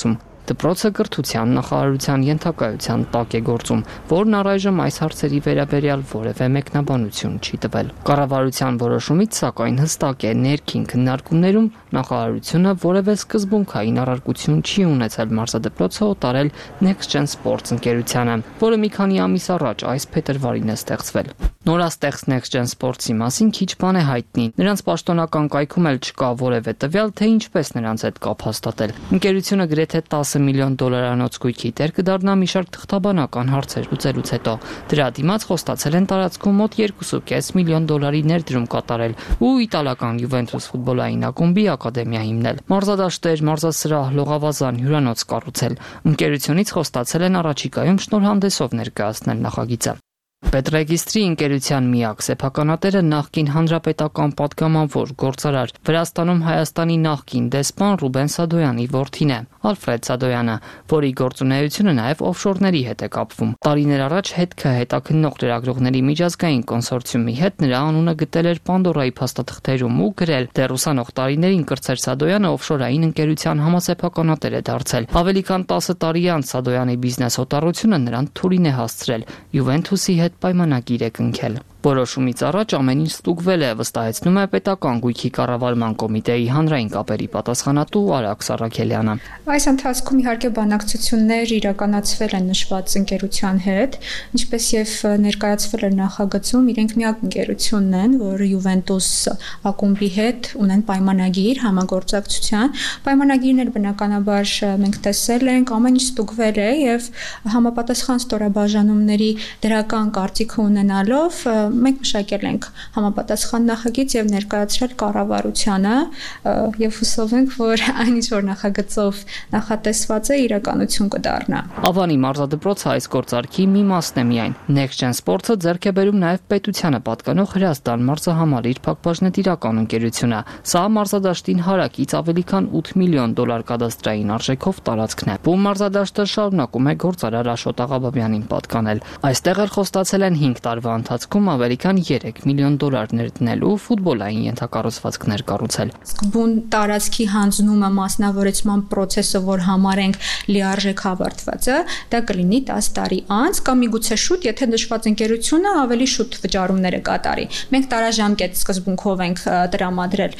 Դպրոցը կրթության նախարարության ենթակայության տակ է գործում, որն առայժմ այս հարցերի վերաբերյալ որևէ մեկնաբանություն չի տվել։ Կառավարության որոշումից, սակայն, հստակ է ներքին քննարկումներում նախարարությունը որևէ սկզբունքային առարկություն չի ունեցել մարզադպրոցը օտարել Next Gen Sports ընկերությանը, որը մի քանի ամիս առաջ այս փետրվարին է ստեղծվել։ Նորաստեղծ Next Gen Sports-ի մասին քիչ բան է հայտնի։ Նրանց պաշտոնական կայքում էլ չկա որևէ տվյալ, թե ինչպես նրանց հետ կապ հաստատել։ Ընկերությունը գրեթե $10 միլիոն գույքի տեր կդառնա մի շարք թղթաբանական հարցեր լուծելուց հետո։ Դրա դիմաց խոստացել են տարածքում մոտ $2.5 միլիոն ներդրում կատարել ու իտալական Juventus ֆուտբոլային ակումբի ակադեմիա հիմնել։ Մարզադաշտեր, մարզասրահ, լողավազան, հյուրանոց կառուցել։ Ընկերությունից խոստացել են առաջիկայում շնորհանդեսով ներկայացնել նախագիծը։ Պետրեգիստրի ընկերության միակ սեփականատերը նախկին հանրապետական պատգամավոր գործարար Վրաստանում Հայաստանի նախկին դեսպան Ռուբեն Սադոյանի որդին է, Ալֆրեդ Սադոյանը, որի գործունեությունը նաև օֆշորների հետ է կապվում։ Տարիներ առաջ հետքը հետաքննող լրագրողների միջազգային կոնսորցիումի հետ նրա անունը գտել էր Պանդորայի փաստաթղթերում ու գրել, թե ռուսանող տարիներին Կրծեր Սադոյանը օֆշորային ընկերության համասեփականատեր է դարձել։ Ավելի քան 10 տարի անց Սադոյանի բիզնես օտարությունը նրան թուրին է հասցրել Juventus-ի հետ պայմանագիր է կնքել։ Որոշումից առաջ ամեն ինչ ստուգվել է, վստահեցնում է պետական գույքի կառավարման կոմիտեի հանրային կապերի պատասխանատու Արաքս Արաքելյանը։ Այս ընթացքում իհարկե բանակցություններ իրականացվել են նշված ընկերության հետ, ինչպես եւ ներկայացվել էր նախագծում, իրենք միակ ընկերությունն են, որը Juventus ակումբի հետ ունեն պայմանագիր համագործակցության։ Պայմանագիրն էլ բնականաբար մենք տեսել ենք, ամեն ինչ ստուգվել է եւ համապատասխան ստորաբաժանումների դրական կարծիք ունենալով մենք մշակել ենք համապատասխան նախագիծ եւ ներկայացրել կառավարությանը եւ հուսով ենք, որ այն ինչ որ նախագծով նախատեսված է իրականություն կդառնա։ Ավանի մարզադպրոցը այս գործարքի մի մասն է միայն։ Next Gen Sports-ը ձեռք է բերում նաեւ պետությանը պատկանող Հրազդան մարզահամալիր իր փակbaşնետիրական ընկերությունը։ Սա մարզադաշտին հարակից ավելի քան $8 միլիոն կադաստրային արժեքով տարածքն է։ Բու մարզադաշտը շարունակում է գործարար Աշոտ Աղաբաբյանին պատկանել։ Այստեղ էլ խոստացել են 5 տարվա ընթացքում ավելի քան $3 միլիոն դնելու ֆուտբոլային ենթակառուցվածքներ կառուցել։ Սկզբուն տարածքի հանձնումը մասնավորեցման process-ը, որ համարենք լիարժեք ավարտվածը, դա կլինի 10 տարի անց կամ միգուցե շուտ, եթե նշված ընկերությունը ավելի շուտ վճարումները կատարի։ Մենք տարաժամկետ սկզբունքով ենք տրամադրել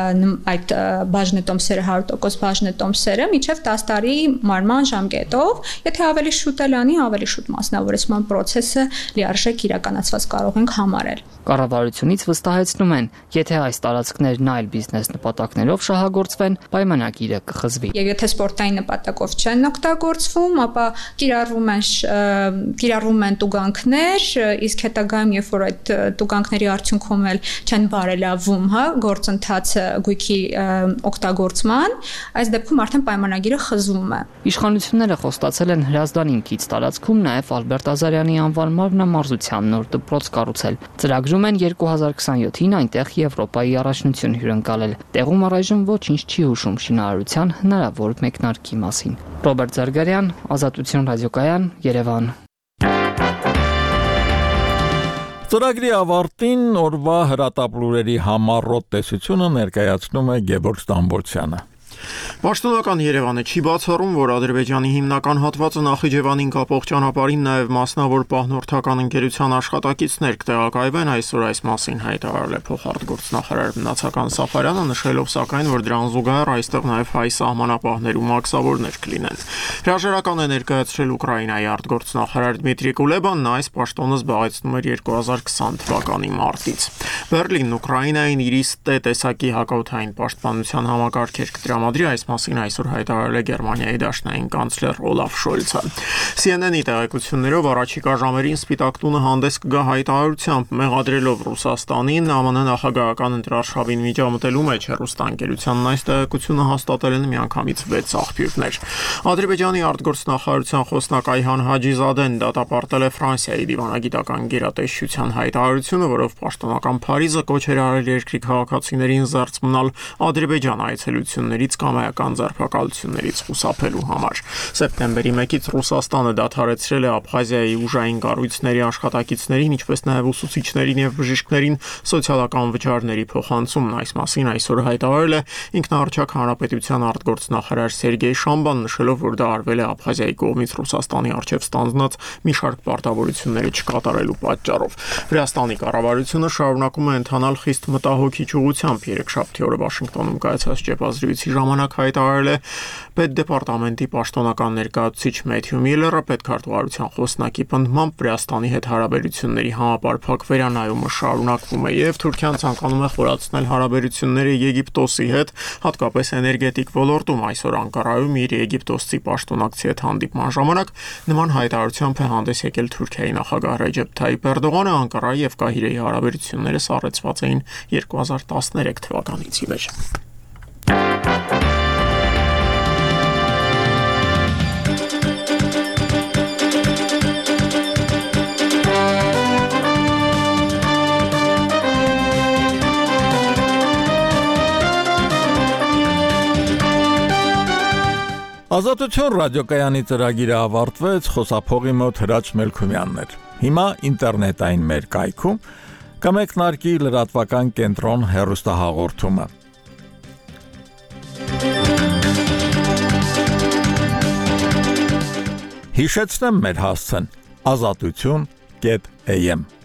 այդ բաժնետոմսերը 100% բաժնետոմսերը մինչև 10 տարի մարման ժամկետով, եթե ավելի շուտ էլ անի, ավելի շուտ մասնավորեցման process-ը լիարժեք իրականացված կարող ենք համարել։ Կառավարությունից վստահեցնում են, եթե այս տարածքներն այլ բիզնես նպատակներով շահագործվեն, պայմանագիրը կխզվի։ Եվ եթե սպորտային նպատակով չեն օգտագործվում, ապա կիրառվում են տուգանքներ, իսկ հետագայում, երբ որ այդ տուգանքների արդյունքում էլ չեն բարելավում, գործընթացը գույքի օգտագործման, այս դեպքում արդեն պայմանագիրը խզվում է։ Իշխանությունները խոստացել են Հրազդանին կից տարածքում նաև Ալբերտ Ազարյանի անվան մարմնամարզության նոր դպրոց կառուցել։ Ծրագրում են 2027-ին այնտեղ Եվրոպայի առաջնություն հյուրընկալել։ Տեղում առայժմ ոչինչ չի հուշում շինարարության հնարավոր մեկնարկի մասին։ Ռոբերտ Զարգարյան, Ազատություն ռադիոկայան, Երևան։ Ծրագրի ավարտին օրվա հրատապլուրերի համառոտ տեսությունը ներկայացնում է Գևորգ Ստամբոլցյանը։ Պաշտոնական Երևանը չի բացառում, որ Ադրբեջանի հիմնական հատվածը Նախիջևանին կապող ճանապարհին նաև մասնավոր պահնորդական ընկերության աշխատակիցներ կտեղակայվեն, այսօր այս մասին հայտարարել է փոխարտգործնախարար Մնացական Սաֆարյանը, նշելով սակայն, որ դրան զուգահեռ այստեղ նաև հայ սահմանապահներու մաքսավորներ կլինեն։ Հրաժարական է ներկայացրել Ուկրաինայի արտգործնախարար Դմիտրի Կուլեբան, նա այս պաշտոնը զբաղեցնում էր 2020 թվականի մարտից։ Բերլինն Ուկրաինային իր տեսակի հակաօդային պաշտպանության համակարգեր կտրամադրի, այս մասին այսօր հայտարարել է Գերմանիայի դաշնային կանցլեր Օլաֆ Շոլցը։ CNN-ի տեղեկություններով առաջիկա ժամերին Սպիտակ տունը հանդես կգա հայտարարությամբ, մեղադրելով Ռուսաստանին ԱՄՆ նախագահական ընտրարշավին միջամտելու մեջ հեռուստաընկերությանն այս տեղեկությունը հաստատել են միանգամից 6 աղբյուրներ։ Ադրբեջանի արտգործնախարարության խոսնակ Այհան Հաջիզադեն դատապարտել է Ֆրանսիայի դիվանագիտական գերատեսչության հայտարարությունը, որով պաշտոնական Փարիզը կոչ էր արել երկրի քաղաքացիներին զերծ մնալ Ադրբեջան այցելություններից կողմից կամայական ձերբակալություններից խուսափելու համար։ Սեպտեմբերի 1-ից Ռուսաստանը դադարեցրել է Աբխազիայի ուժային կառույցների աշխատակիցներին, ինչպես նաև ուսուցիչներին եւ բժիշկներին սոցիալական վճարների փոխանցումն։ Այս մասին այսօր հայտարարել է ինքնաառաջակ հանրապետության արտգործնախարար Սերգեյ Շամբան, նշելով, որ դա արվել է Աբխազիայի կողմից Ռուսաստանի առջև ստանձնած մի շարք պարտավորությունների չկատարելու պատճառով։ Վրաստանի կառավարությունը շարունակում է ընթանալ խիստ մտահոգիչ ուղղությամբ։ Երեքշաբթի օրը Վաշինգտոնում կայացած ճեպազրույցի ժամանակ հայտարարել է Պետդեպարտամենտի պաշտոնական ներկայացուցիչ Մեթյու Միլլերը, պետքարտուղարության խոսնակի պնդմամբ Վրաստանի հետ հարաբերությունների համապարփակ վերանայումը շարունակվում է եւ Թուրքիան ցանկանում է խորացնել հարաբերությունները Եգիպտոսի հետ, հատկապես էներգետիկ ոլորտում։ Այսօր Անկարայում իր եգիպտոսցի պաշտոնակցի հետ հանդիպման ժամանակ նման հայտարարությամբ է հանդես եկել Թուրքիայի նախագահ Ռեջեփ Թայիփ Էրդողանը։ Անկարայի եւ Կահիրեի հարաբերությունները սառեցված էին 2013 թվականից ի վեր։ Ազատություն ռադիոկայանի ծրագիրը ավարտվեց, խոսափողի մոտ Հրաչ Մելքումյանն էր։ Հիմա ինտերնետային մեր կայքում կմեկնարկի լրատվական կենտրոն հեռուստահաղորդումը։ Հիշեցնեմ մեր հասցեն՝ azatutun.am